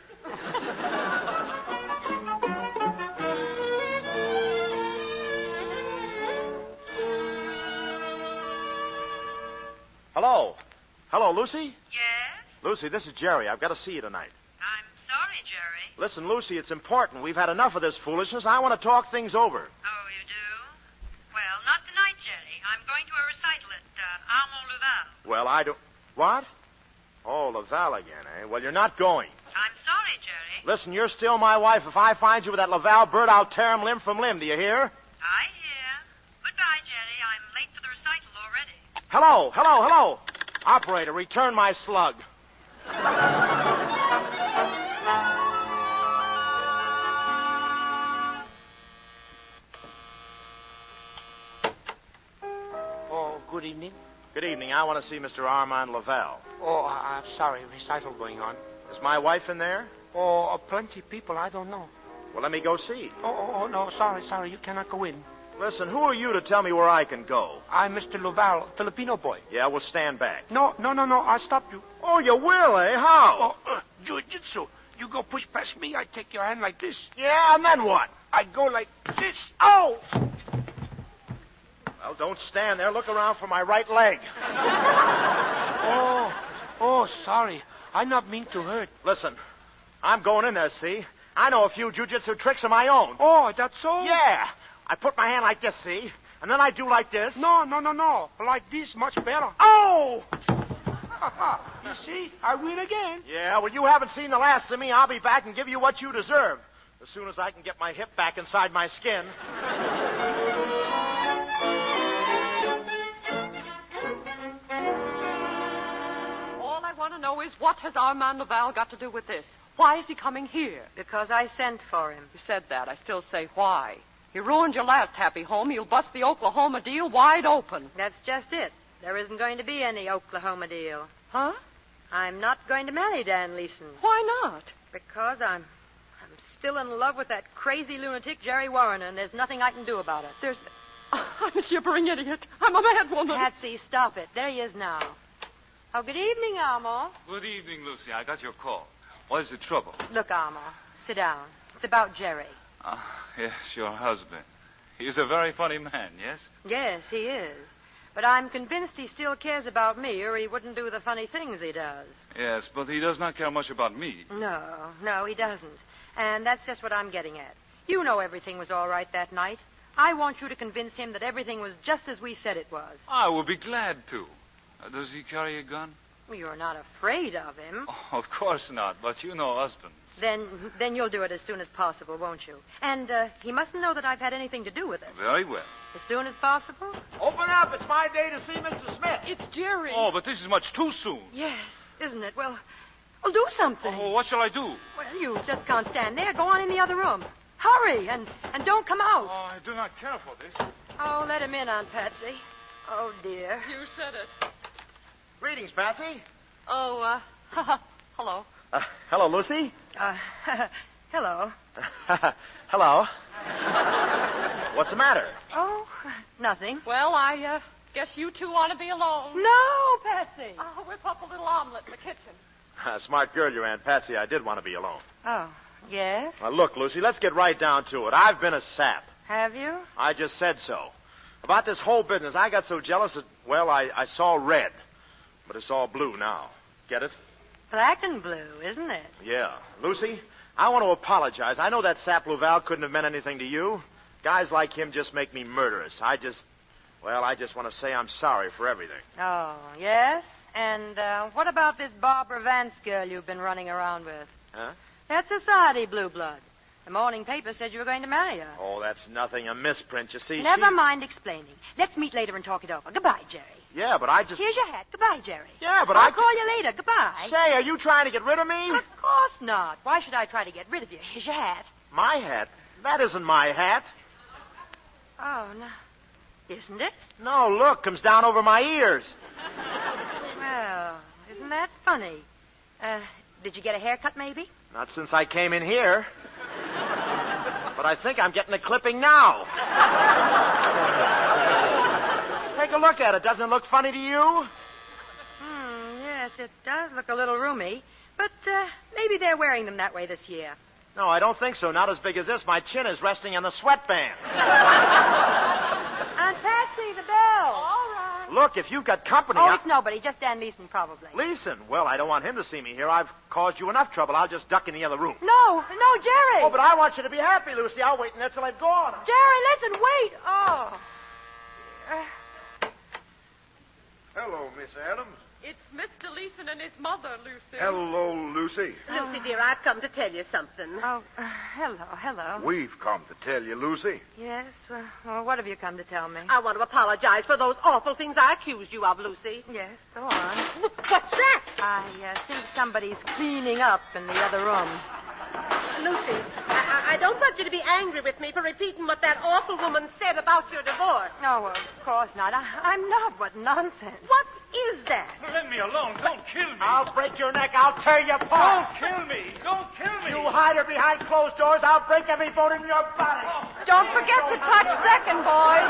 Hello. Hello, Lucy? Yes? Lucy, this is Jerry. I've got to see you tonight. I'm sorry, Jerry. Listen, Lucy, it's important. We've had enough of this foolishness. I want to talk things over. Oh, you do? Well, not tonight, Jerry. I'm going to a recital at uh, Armand Laval. Well, I don't... What? Oh, Laval again, eh? Well, you're not going. I'm sorry, Jerry. Listen, you're still my wife. If I find you with that Laval bird, I'll tear him limb from limb. Do you hear? I hear. Goodbye, Jerry. I'm late for the recital already. Hello, hello, hello. Operator, return my slug. Oh, good evening. Good evening. I want to see Mister Armand Laval. Oh, I- I'm sorry. Recital going on. Is my wife in there? Oh, uh, plenty of people. I don't know. Well, let me go see. Oh, oh, oh, no. Sorry, sorry. You cannot go in. Listen, who are you to tell me where I can go? I'm Mister Laval, Filipino boy. Yeah, well, stand back. No, no, no, no. I'll stop you. Oh, you will, eh? How? Oh, uh, jiu-jitsu. You go push past me, I take your hand like this. Yeah, and then what? I go like this. Oh! Well, don't stand there. Look around for my right leg. Oh, oh, sorry. I not mean to hurt. Listen, I'm going in there, see? I know a few jiu-jitsu tricks of my own. Oh, that's so? Yeah. I put my hand like this, see? And then I do like this. No, no, no, no. Like this, much better. Oh! You see? I win again. Yeah, well, you haven't seen the last of me. I'll be back and give you what you deserve. As soon as I can get my hip back inside my skin. All I want to know is, what has Armand Laval got to do with this? Why is he coming here? Because I sent for him. You said that. I still say why. He ruined your last happy home. He'll bust the Oklahoma deal wide open. That's just it. There isn't going to be any Oklahoma deal. Huh? I'm not going to marry Dan Leeson. Why not? Because I'm I'm still in love with that crazy lunatic Jerry Warren, and there's nothing I can do about it. There's... I'm a gibbering idiot. I'm a mad woman. Patsy, stop it. There he is now. Oh, good evening, Alma. Good evening, Lucy. I got your call. What is the trouble? Look, Alma, sit down. It's about Jerry. Ah, yes, your husband. He's a very funny man, yes? Yes, he is. But I'm convinced he still cares about me, or he wouldn't do the funny things he does. Yes, but he does not care much about me. No, no, he doesn't. And that's just what I'm getting at. You know everything was all right that night. I want you to convince him that everything was just as we said it was. I will be glad to. Uh, does he carry a gun? Well, you're not afraid of him. Oh, of course not, but you know husbands. Then then you'll do it as soon as possible, won't you? And uh, he mustn't know that I've had anything to do with it. Very well. As soon as possible? Open up. It's my day to see Mister Smith. It's Jerry. Oh, but this is much too soon. Yes, isn't it? Well, well, do something. Oh, what shall I do? Well, you just can't stand there. Go on in the other room. Hurry, and, and don't come out. Oh, I do not care for this. Oh, let him in, Aunt Patsy. Oh, dear. You said it. Greetings, Patsy. Oh, uh, hello. Uh, hello, Lucy. Uh, hello. Hello. What's the matter? Oh, nothing. Well, I, uh, guess you two want to be alone. No, Patsy. I'll whip up a little omelet in the kitchen. Uh, smart girl, your Aunt Patsy. I did want to be alone. Oh, yes? Now, look, Lucy, let's get right down to it. I've been a sap. Have you? I just said so. About this whole business, I got so jealous that, well, I, I saw red. But it's all blue now. Get it? Black and blue, isn't it? Yeah. Lucy, I want to apologize. I know that sap Laval couldn't have meant anything to you. Guys like him just make me murderous. I just, well, I just want to say I'm sorry for everything. Oh, yes? And uh, what about this Barbara Vance girl you've been running around with? Huh? That's society blue blood. The morning paper said you were going to marry her. Oh, that's nothing. A misprint, you see. Never she... mind explaining. Let's meet later and talk it over. Goodbye, Jerry. Yeah, but I just... Here's your hat. Goodbye, Jerry. Yeah, but I'll I... call you later. Goodbye. Say, are you trying to get rid of me? Of course not. Why should I try to get rid of you? Here's your hat. My hat? That isn't my hat. Oh, no. Isn't it? No, look, comes down over my ears. Well, isn't that funny? Uh, did you get a haircut, maybe? Not since I came in here. But I think I'm getting a clipping now. Take a look at it. Doesn't it look funny to you? Hmm, yes, it does look a little roomy. But uh, maybe they're wearing them that way this year. No, I don't think so. Not as big as this. My chin is resting on the sweatband. Aunt Patsy, the bell. All right. Look, if you've got company... Oh, I... it's nobody. Just Dan Leeson, probably. Leeson? Well, I don't want him to see me here. I've caused you enough trouble. I'll just duck in the other room. No, no, Jerry. Oh, but I want you to be happy, Lucy. I'll wait in there till I've gone. Jerry, listen, wait. Oh. Uh, Hello, Miss Adams. It's Mister Leeson and his mother, Lucy. Hello, Lucy. Lucy, dear, I've come to tell you something. Oh, uh, hello, hello. We've come to tell you, Lucy. Yes? Well, well, what have you come to tell me? I want to apologize for those awful things I accused you of, Lucy. Yes, go on. What's that? I uh, think somebody's cleaning up in the other room. Lucy, I, I don't want you to be angry with me for repeating what that awful woman said about your divorce. No, well, of course not. I, I'm not. What nonsense. What is that? Let me alone. Don't kill me. I'll break your neck. I'll tear you apart. Don't kill me. Don't kill me. You hide her behind closed doors. I'll break every bone in your body. Don't forget to touch second, boys.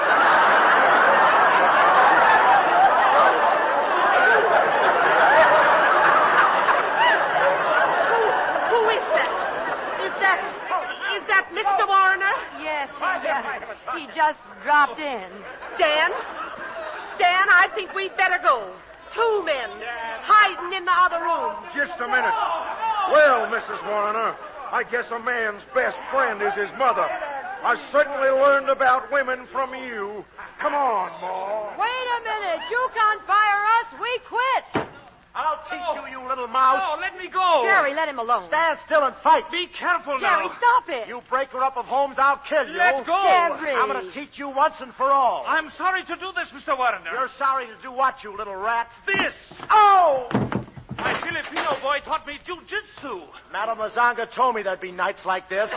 Who is that? Is that... Is that Mister Warner? Yes, he, uh, he just dropped in. Dan? Dan, I think we'd better go. Two men hiding in the other room. Just a minute. Well, Missus Warner, I guess a man's best friend is his mother. I certainly learned about women from you. Come on, Ma. Wait a minute. You can't fire us. We quit. I'll teach you, you little mouse. Oh, let me go. Jerry, let him alone. Stand still and fight. Be careful now. Jerry, stop it. You break her up of homes, I'll kill you. Let go. Jerry. I'm going to teach you once and for all. I'm sorry to do this, Mister Warner. You're sorry to do what, you little rat? This. Oh! My Filipino boy taught me jujitsu. Madame Mazanga told me there'd be nights like this.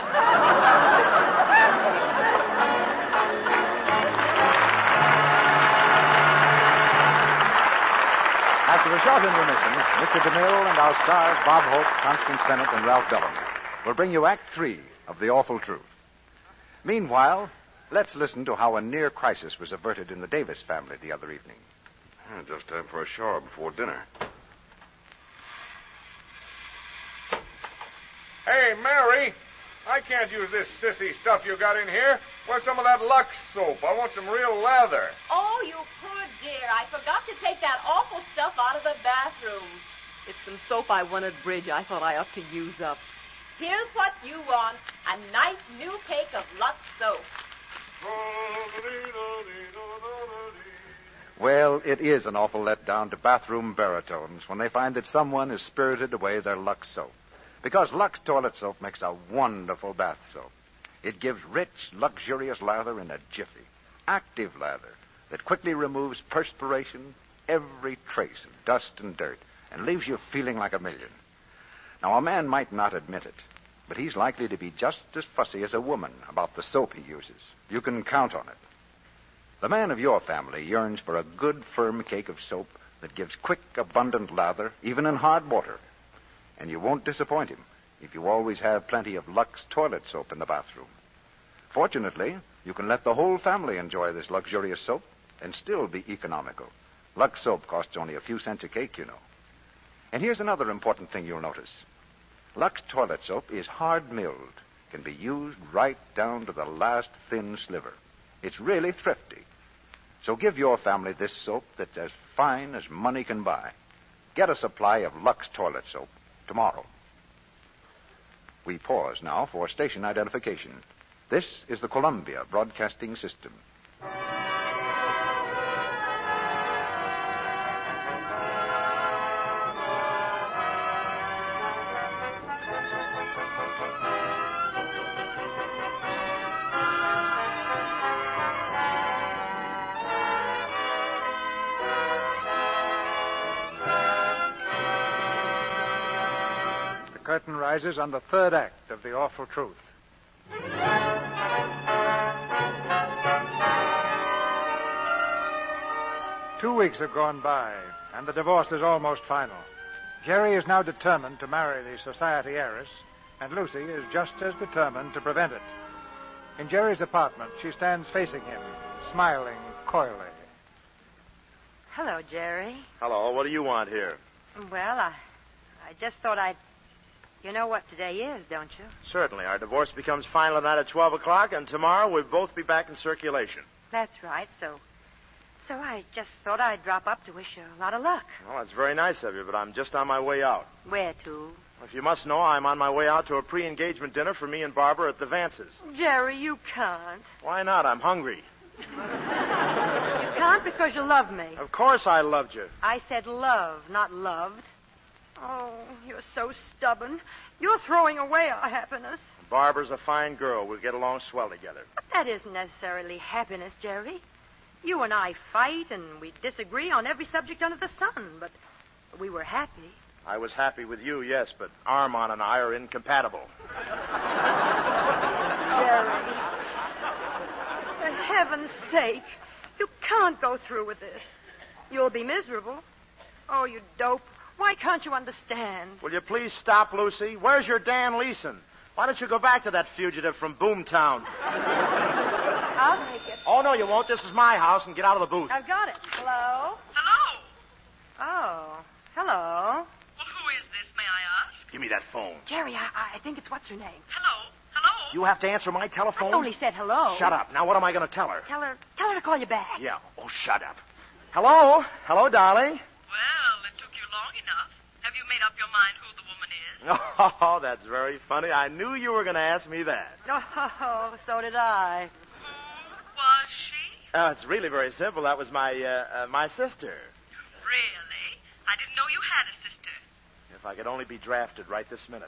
After a short intermission, Mister DeMille and our stars, Bob Hope, Constance Bennett, and Ralph Bellamy, will bring you Act Three of The Awful Truth. Meanwhile, let's listen to how a near crisis was averted in the Davis family the other evening. Just time for a shower before dinner. Hey, Mary, I can't use this sissy stuff you got in here. Where's some of that Lux soap? I want some real lather. Oh, you poor dear. I forgot to take that awful stuff out of the bathroom. It's some soap I won at bridge I thought I ought to use up. Here's what you want. A nice new cake of Lux soap. Well, it is an awful letdown to bathroom baritones when they find that someone has spirited away their Lux soap. Because Lux toilet soap makes a wonderful bath soap. It gives rich, luxurious lather in a jiffy. Active lather that quickly removes perspiration, every trace of dust and dirt, and leaves you feeling like a million. Now, a man might not admit it, but he's likely to be just as fussy as a woman about the soap he uses. You can count on it. The man of your family yearns for a good, firm cake of soap that gives quick, abundant lather, even in hard water. And you won't disappoint him if you always have plenty of Lux toilet soap in the bathroom. Fortunately, you can let the whole family enjoy this luxurious soap and still be economical. Lux soap costs only a few cents a cake, you know. And here's another important thing you'll notice. Lux toilet soap is hard-milled, can be used right down to the last thin sliver. It's really thrifty. So give your family this soap that's as fine as money can buy. Get a supply of Lux toilet soap tomorrow. We pause now for station identification. This is the Columbia Broadcasting System. The curtain rises on the third act of The Awful Truth. Two weeks have gone by, and the divorce is almost final. Jerry is now determined to marry the society heiress, and Lucy is just as determined to prevent it. In Jerry's apartment, she stands facing him, smiling coyly. Hello, Jerry. Hello, what do you want here? Well, I, I just thought I'd... You know what today is, don't you? Certainly. Our divorce becomes final tonight at twelve o'clock, and tomorrow we'll both be back in circulation. That's right, so... So I just thought I'd drop up to wish you a lot of luck. Well, that's very nice of you, but I'm just on my way out. Where to? If you must know, I'm on my way out to a pre-engagement dinner for me and Barbara at the Vances. Jerry, you can't. Why not? I'm hungry. You can't can't because you love me. Of course I loved you. I said love, not loved. Oh, you're so stubborn. You're throwing away our happiness. Barbara's a fine girl. We'll get along swell together. But that isn't necessarily happiness, Jerry. You and I fight, and we disagree on every subject under the sun, but we were happy. I was happy with you, yes, but Armand and I are incompatible. Jerry, for heaven's sake, you can't go through with this. You'll be miserable. Oh, you dope. Why can't you understand? Will you please stop, Lucy? Where's your Dan Leeson? Why don't you go back to that fugitive from Boomtown? I'll take it. Oh, no, you won't. This is my house, and get out of the booth. I've got it. Hello? Hello? Oh, hello. Well, who is this, may I ask? Give me that phone. Jerry, I, I think it's what's her name. Hello? Hello? You have to answer my telephone? I only said hello. Shut up. Now, what am I going to tell her? Tell her, tell her to call you back. Yeah. Oh, shut up. Hello? Hello, darling? Well, it took you long enough. Have you made up your mind who the woman is? Oh, that's very funny. I knew you were going to ask me that. Oh, so did I. Who was she? Oh, it's really very simple. That was my, uh, uh, my sister. Really? I didn't know you had a sister. If I could only be drafted right this minute.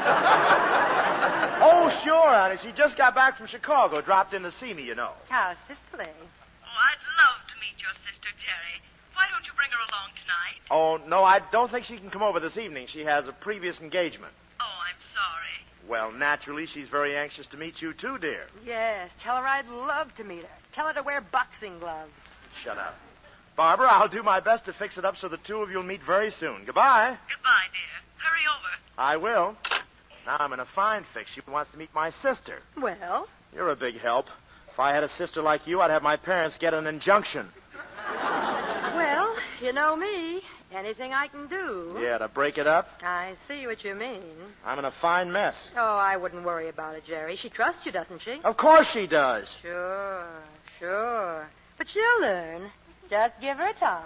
Oh, sure, honey. She just got back from Chicago. Dropped in to see me, you know. How sisterly. Oh, I'd love to meet your sister, Jerry. Why don't you bring her along tonight? Oh, no, I don't think she can come over this evening. She has a previous engagement. Oh, I'm sorry. Well, naturally, she's very anxious to meet you, too, dear. Yes, tell her I'd love to meet her. Tell her to wear boxing gloves. Shut up. Barbara, I'll do my best to fix it up so the two of you will meet very soon. Goodbye. Goodbye, dear. Hurry over. I will. Now I'm in a fine fix. She wants to meet my sister. Well? You're a big help. If I had a sister like you, I'd have my parents get an injunction. Well, you know me. Anything I can do. Yeah, to break it up? I see what you mean. I'm in a fine mess. Oh, I wouldn't worry about it, Jerry. She trusts you, doesn't she? Of course she does. Sure, sure. But she'll learn. Just give her time.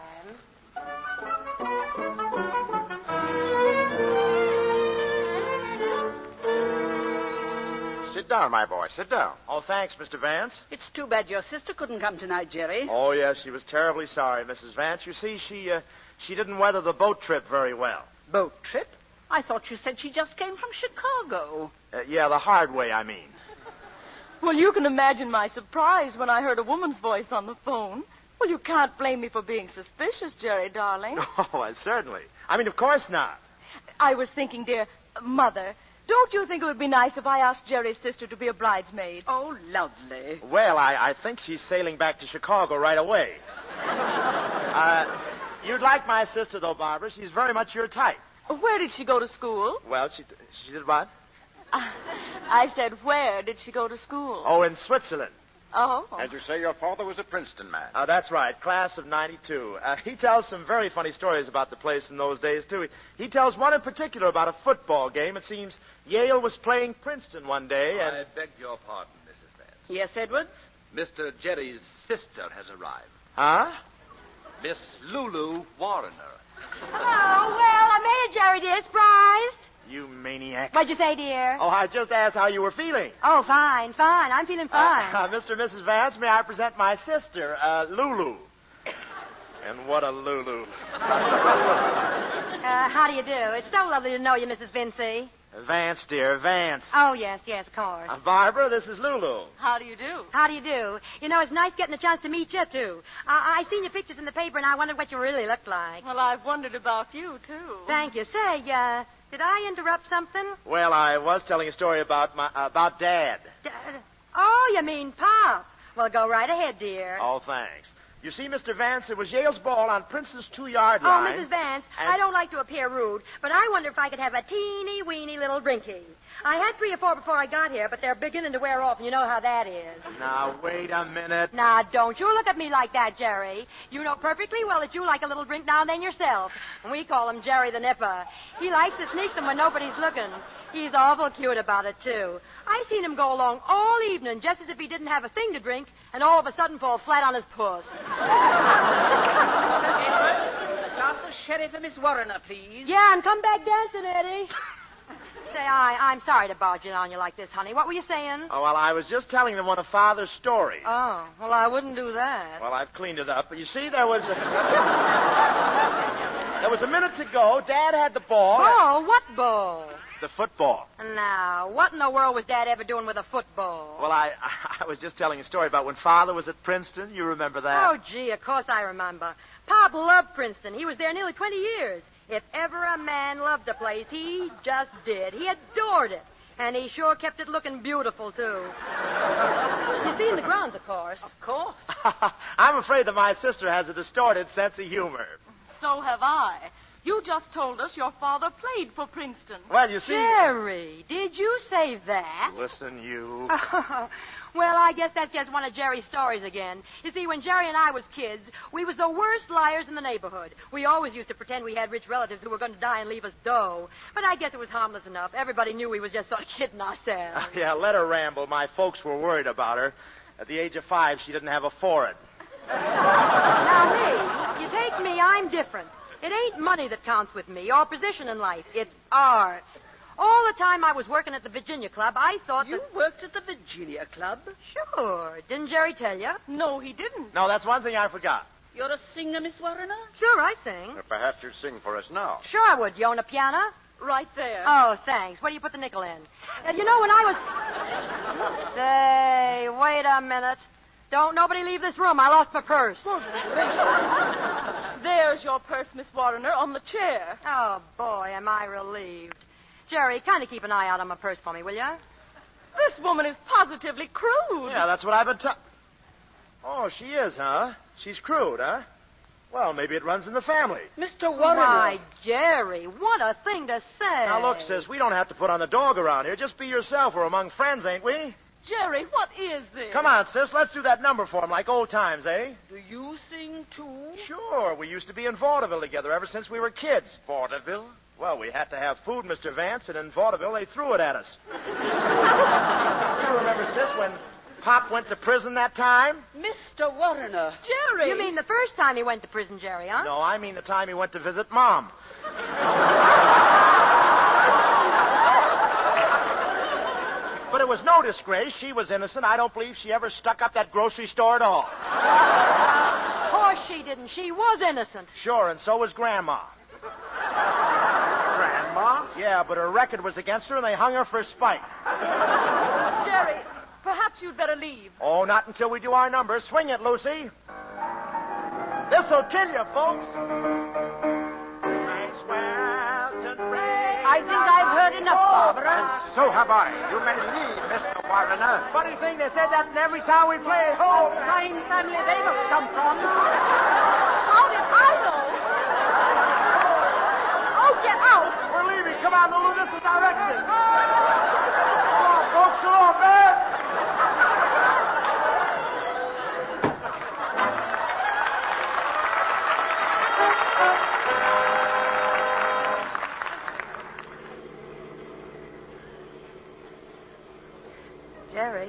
Sit down, my boy. Sit down. Oh, thanks, Mister Vance. It's too bad your sister couldn't come tonight, Jerry. Oh, yes, she was terribly sorry, Missus Vance. You see, she, uh, she didn't weather the boat trip very well. Boat trip? I thought you said she just came from Chicago. Uh, yeah, the hard way, I mean. Well, you can imagine my surprise when I heard a woman's voice on the phone. Well, you can't blame me for being suspicious, Jerry, darling. Oh, uh, certainly. I mean, of course not. I was thinking, dear, Mother, don't you think it would be nice if I asked Jerry's sister to be a bridesmaid? Oh, lovely. Well, I, I think she's sailing back to Chicago right away. uh, you'd like my sister, though, Barbara. She's very much your type. Where did she go to school? Well, she she did what? Uh, I said, where did she go to school? Oh, in Switzerland. Oh. And you say your father was a Princeton man. Uh, that's right, class of ninety-two. Uh, he tells some very funny stories about the place in those days, too. He, he tells one in particular about a football game. It seems Yale was playing Princeton one day, and... I beg your pardon, Missus Vance. Yes, Edwards? Mister Jerry's sister has arrived. Huh? Miss Lulu Warner. Oh, well, I made it, Jerry, dear. Surprised. You maniac. What'd you say, dear? Oh, I just asked how you were feeling. Oh, fine, fine. I'm feeling fine. Uh, uh, Mister and Missus Vance, may I present my sister, uh, Lulu. And what a Lulu. Uh, how do you do? It's so lovely to know you, Missus Vincy. Vance, dear, Vance. Oh, yes, yes, of course. Uh, Barbara, this is Lulu. How do you do? How do you do? You know, it's nice getting a chance to meet you, too. I, I seen your pictures in the paper, and I wondered what you really looked like. Well, I've wondered about you, too. Thank you. Say, uh, did I interrupt something? Well, I was telling a story about my uh, about Dad. D- oh, you mean Pop. Well, go right ahead, dear. Oh, thanks. You see, Mister Vance, it was Yale's ball on Princeton's two-yard Oh, line. Missus Vance, and... I don't like to appear rude, but I wonder if I could have a teeny-weeny little drinky. I had three or four before I got here, but they're beginning to wear off, and you know how that is. Now, wait a minute. Now, don't you look at me like that, Jerry. You know perfectly well that you like a little drink now and then yourself. And we call him Jerry the Nipper. He likes to sneak them when nobody's looking. He's awful cute about it, too. I seen him go along all evening just as if he didn't have a thing to drink, and all of a sudden fall flat on his puss. Glass of sherry for Miss Warner, please. Yeah, and come back dancing, Eddie. Say, I, I'm sorry to barge in on you like this, honey. What were you saying? Oh, well, I was just telling them one of Father's stories. Oh, well, I wouldn't do that. Well, I've cleaned it up. But you see, there was a... there was a minute to go. Dad had the ball. Ball? What ball? The football. Now, what in the world was Dad ever doing with a football? Well, I I was just telling a story about when Father was at Princeton. You remember that? Oh, gee, of course I remember. Pop loved Princeton. He was there nearly twenty years. If ever a man loved a place, he just did. He adored it. And he sure kept it looking beautiful, too. You've seen the grounds, of course. Of course. I'm afraid that my sister has a distorted sense of humor. So have I. You just told us your father played for Princeton. Well, you see... Jerry, did you say that? Listen, you... Well, I guess that's just one of Jerry's stories again. You see, when Jerry and I was kids, we was the worst liars in the neighborhood. We always used to pretend we had rich relatives who were going to die and leave us dough. But I guess it was harmless enough. Everybody knew we was just sort of kidding ourselves. Yeah, let her ramble. My folks were worried about her. At the age of five, she didn't have a forehead. Now, me, you take me, I'm different. It ain't money that counts with me, or position in life. It's art. All the time I was working at the Virginia Club, I thought You that... worked at the Virginia Club? Sure. Didn't Jerry tell you? No, he didn't. No, that's one thing I forgot. You're a singer, Miss Warner? Sure, I sing. Perhaps you'd sing for us now. Sure I would. You own a piano? Right there. Oh, thanks. Where do you put the nickel in? Uh, you know, when I was... Say, wait a minute. Don't nobody leave this room. I lost my purse. There's your purse, Miss Warner, on the chair. Oh, boy, am I relieved. Jerry, kind of keep an eye out on my purse for me, will you? This woman is positively crude. Yeah, that's what I've been telling... Oh, she is, huh? She's crude, huh? Well, maybe it runs in the family. Mister Warner. Why, Jerry, what a thing to say. Now, look, sis, we don't have to put on the dog around here. Just be yourself. We're among friends, ain't we? Jerry, what is this? Come on, sis. Let's do that number for him like old times, eh? Do you sing, too? Sure. We used to be in vaudeville together ever since we were kids. Vaudeville? Well, we had to have food, Mister Vance, and in vaudeville they threw it at us. You remember, sis, when Pop went to prison that time? Mister Warner. Jerry. You mean the first time he went to prison, Jerry, huh? No, I mean the time he went to visit Mom. But it was no disgrace. She was innocent. I don't believe she ever stuck up that grocery store at all. Of course she didn't. She was innocent. Sure, and so was Grandma. Grandma? Yeah, but her record was against her, and they hung her for spite. Jerry, perhaps you'd better leave. Oh, not until we do our number. Swing it, Lucy. This'll kill you, folks. I think I've heard enough, Barbara. And so have I. You may leave, Mister Warner. Funny thing, they said that in every town we play. Oh, fine family they must come from. How did I know? Oh, get out. We're leaving. Come on, Lulu. This is our exit. Oh, folks, so long, man. Jerry.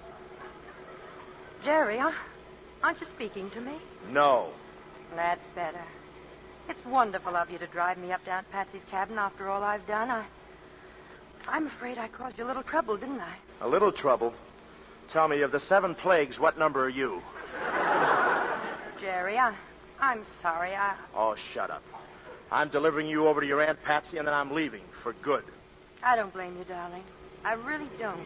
Jerry, huh? Aren't you speaking to me? No. That's better. It's wonderful of you to drive me up to Aunt Patsy's cabin after all I've done. I, I'm afraid I caused you a little trouble, didn't I? A little trouble. Tell me, of the seven plagues, what number are you? Jerry, I, I'm sorry. I... Oh, shut up. I'm delivering you over to your Aunt Patsy, and then I'm leaving for good. I don't blame you, darling. I really don't.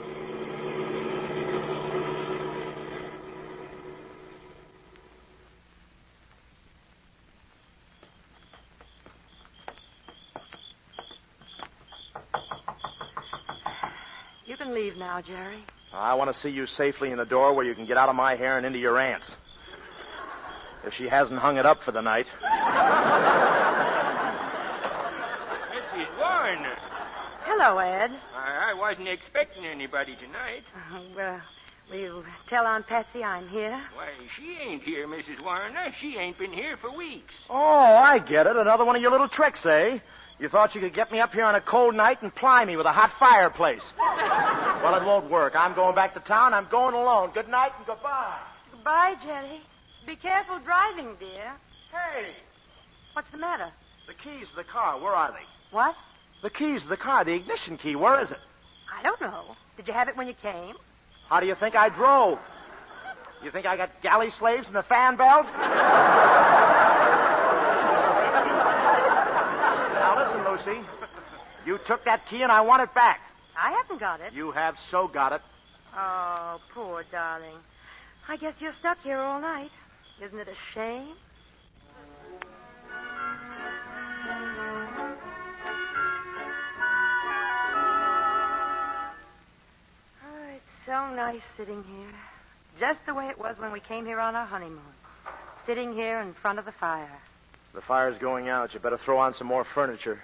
You can leave now, Jerry. I want to see you safely in the door where you can get out of my hair and into your aunt's. If she hasn't hung it up for the night. Missus Warner. Hello, Ed. I, I wasn't expecting anybody tonight. Uh, well, will you tell Aunt Patsy I'm here? Why, she ain't here, Missus Warner. She ain't been here for weeks. Oh, I get it. Another one of your little tricks, eh? You thought you could get me up here on a cold night and ply me with a hot fireplace. Well, it won't work. I'm going back to town. I'm going alone. Good night and goodbye. Goodbye, Jerry. Be careful driving, dear. Hey, What's the matter? the keys to the car, where are they? What? The keys to the car, the ignition key, where is it? I don't know. Did you have it when you came? How do you think I drove? You think I got galley slaves in the fan belt? Now listen, Lucy. You took that key and I want it back. I haven't got it. You have so got it. Oh, poor darling. I guess you're stuck here all night. Isn't it a shame? Oh, it's so nice sitting here. Just the way it was when we came here on our honeymoon. Sitting here in front of the fire. The fire's going out. You better throw on some more furniture.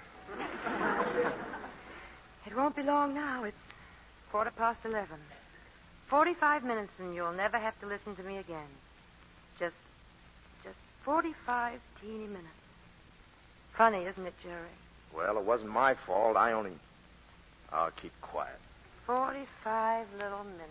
It won't be long now. It's quarter past eleven. Forty-five minutes and you'll never have to listen to me again. Just, just forty-five teeny minutes. Funny, isn't it, Jerry? Well, it wasn't my fault. I only... I'll keep quiet. Forty-five little minutes.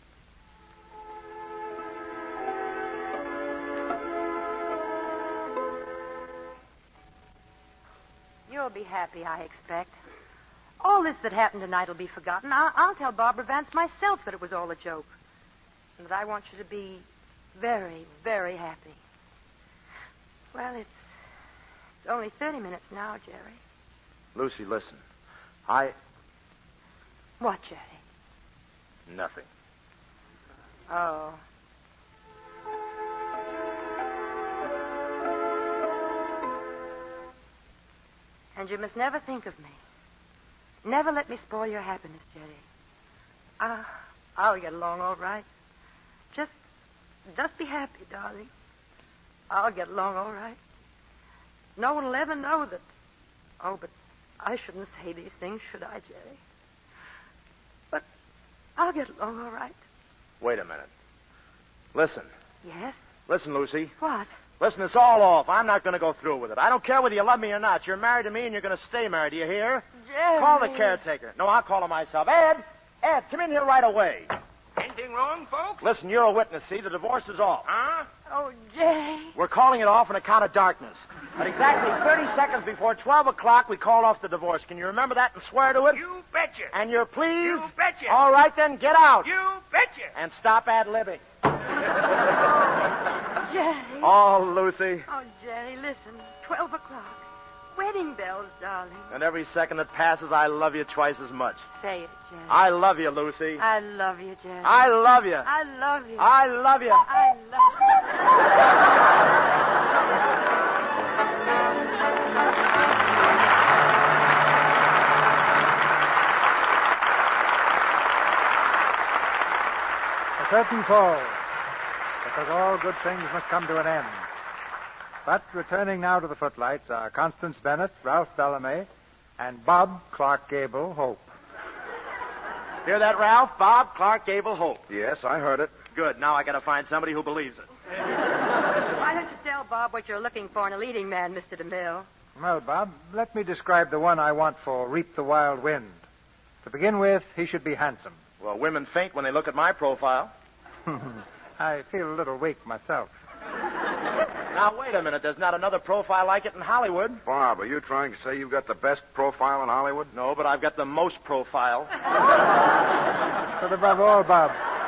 You'll be happy, I expect. All this that happened tonight will be forgotten. I'll, I'll tell Barbara Vance myself that it was all a joke. And that I want you to be very, very happy. Well, it's, it's only thirty minutes now, Jerry. Lucy, listen. I... What, Jerry? Nothing. Oh. And you must never think of me. Never let me spoil your happiness, Jerry. Uh, I'll get along all right. Just, just be happy, darling. I'll get along all right. No one will ever know that... Oh, but I shouldn't say these things, should I, Jerry? But I'll get along all right. Wait a minute. Listen. Yes? Listen, Lucy. What? Listen, it's all off. I'm not going to go through with it. I don't care whether you love me or not. You're married to me, and you're going to stay married. Do you hear? Jerry. Call the caretaker. No, I'll call him myself. Ed! Ed, come in here right away. Anything wrong, folks? Listen, you're a witness, see? The divorce is off. Huh? Oh, Jerry. We're calling it off on account of darkness. At exactly thirty seconds before twelve o'clock, we called off the divorce. Can you remember that and swear to it? You betcha. And you're pleased? You betcha. All right, then, get out. You betcha. And stop ad-libbing. Jerry. Oh, Lucy. Oh, Jerry, listen. Twelve o'clock. Wedding bells, darling. And every second that passes, I love you twice as much. Say it, Jerry. I love you, Lucy. I love you, Jerry. I love you. I love you. I love you. I The curtain falls, because all good things must come to an end. But returning now to the footlights are Constance Bennett, Ralph Bellamy, and Bob Clark Gable Hope. Hear that, Ralph? Bob Clark Gable Hope. Yes, I heard it. Good. Now I got to find somebody who believes it. Why don't you tell Bob what you're looking for in a leading man, Mister DeMille? Well, Bob, let me describe the one I want for Reap the Wild Wind. To begin with, he should be handsome. Well, women faint when they look at my profile. I feel a little weak myself. Now, wait a minute. There's not another profile like it in Hollywood. Bob, are you trying to say you've got the best profile in Hollywood? No, but I've got the most profile. But above all, Bob,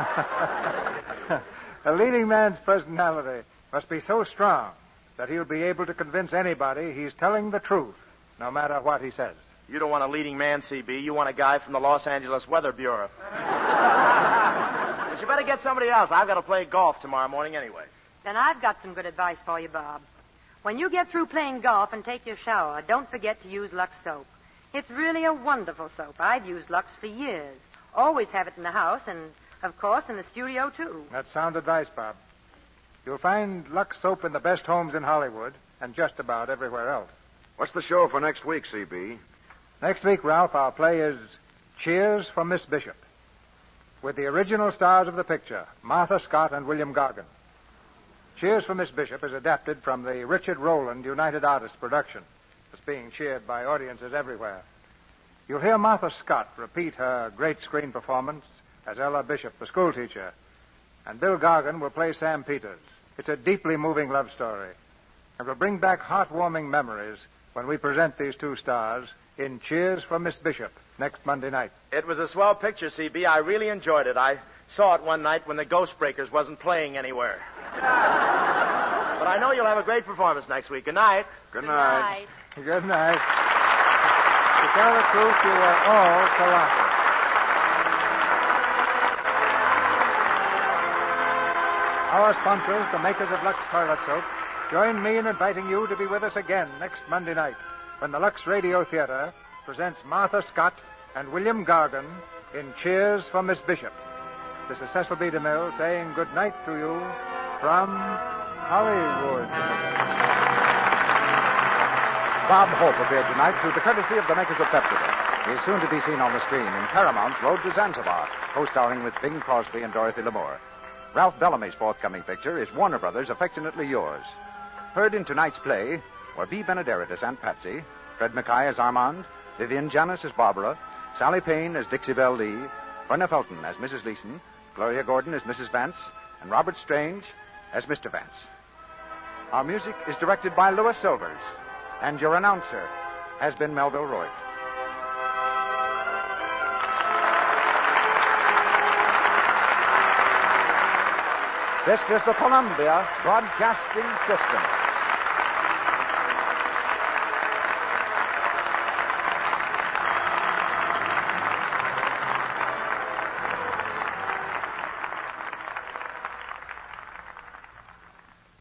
a leading man's personality must be so strong that he'll be able to convince anybody he's telling the truth, no matter what he says. You don't want a leading man, C B. You want a guy from the Los Angeles Weather Bureau. But you better get somebody else. I've got to play golf tomorrow morning anyway. Then I've got some good advice for you, Bob. When you get through playing golf and take your shower, don't forget to use Lux soap. It's really a wonderful soap. I've used Lux for years. Always have it in the house and, of course, in the studio, too. That's sound advice, Bob. You'll find Lux soap in the best homes in Hollywood and just about everywhere else. What's the show for next week, C B? Next week, Ralph, our play is Cheers for Miss Bishop, with the original stars of the picture, Martha Scott and William Gargan. Cheers for Miss Bishop is adapted from the Richard Rowland United Artists production. It's being cheered by audiences everywhere. You'll hear Martha Scott repeat her great screen performance as Ella Bishop, the schoolteacher, and Bill Gargan will play Sam Peters. It's a deeply moving love story, and will bring back heartwarming memories when we present these two stars in Cheers for Miss Bishop next Monday night. It was a swell picture, C B. I really enjoyed it. I saw it one night when the Ghost Breakers wasn't playing anywhere. But I know you'll have a great performance next week. Good night. Good night. Good night. To tell the truth, you were all colossal. Our sponsors, the makers of Lux Toilet Soap, join me in inviting you to be with us again next Monday night when the Lux Radio Theater presents Martha Scott and William Gargan in Cheers for Miss Bishop. This is Cecil B. DeMille saying good night to you from Hollywood. Bob Hope appeared tonight through the courtesy of the makers of Pepsi. He is soon to be seen on the screen in Paramount's Road to Zanzibar, co-starring with Bing Crosby and Dorothy Lamour. Ralph Bellamy's forthcoming picture is Warner Brothers' Affectionately Yours. Heard in tonight's play were Bea Benaderet as Aunt Patsy, Fred Mackay as Armand, Vivian Janis as Barbara, Sally Payne as Dixie Belle Lee, Verna Felton as Missus Leeson, Gloria Gordon as Missus Vance, and Robert Strange as Mister Vance. Our music is directed by Louis Silvers, and your announcer has been Melville Roy. This is the Columbia Broadcasting System.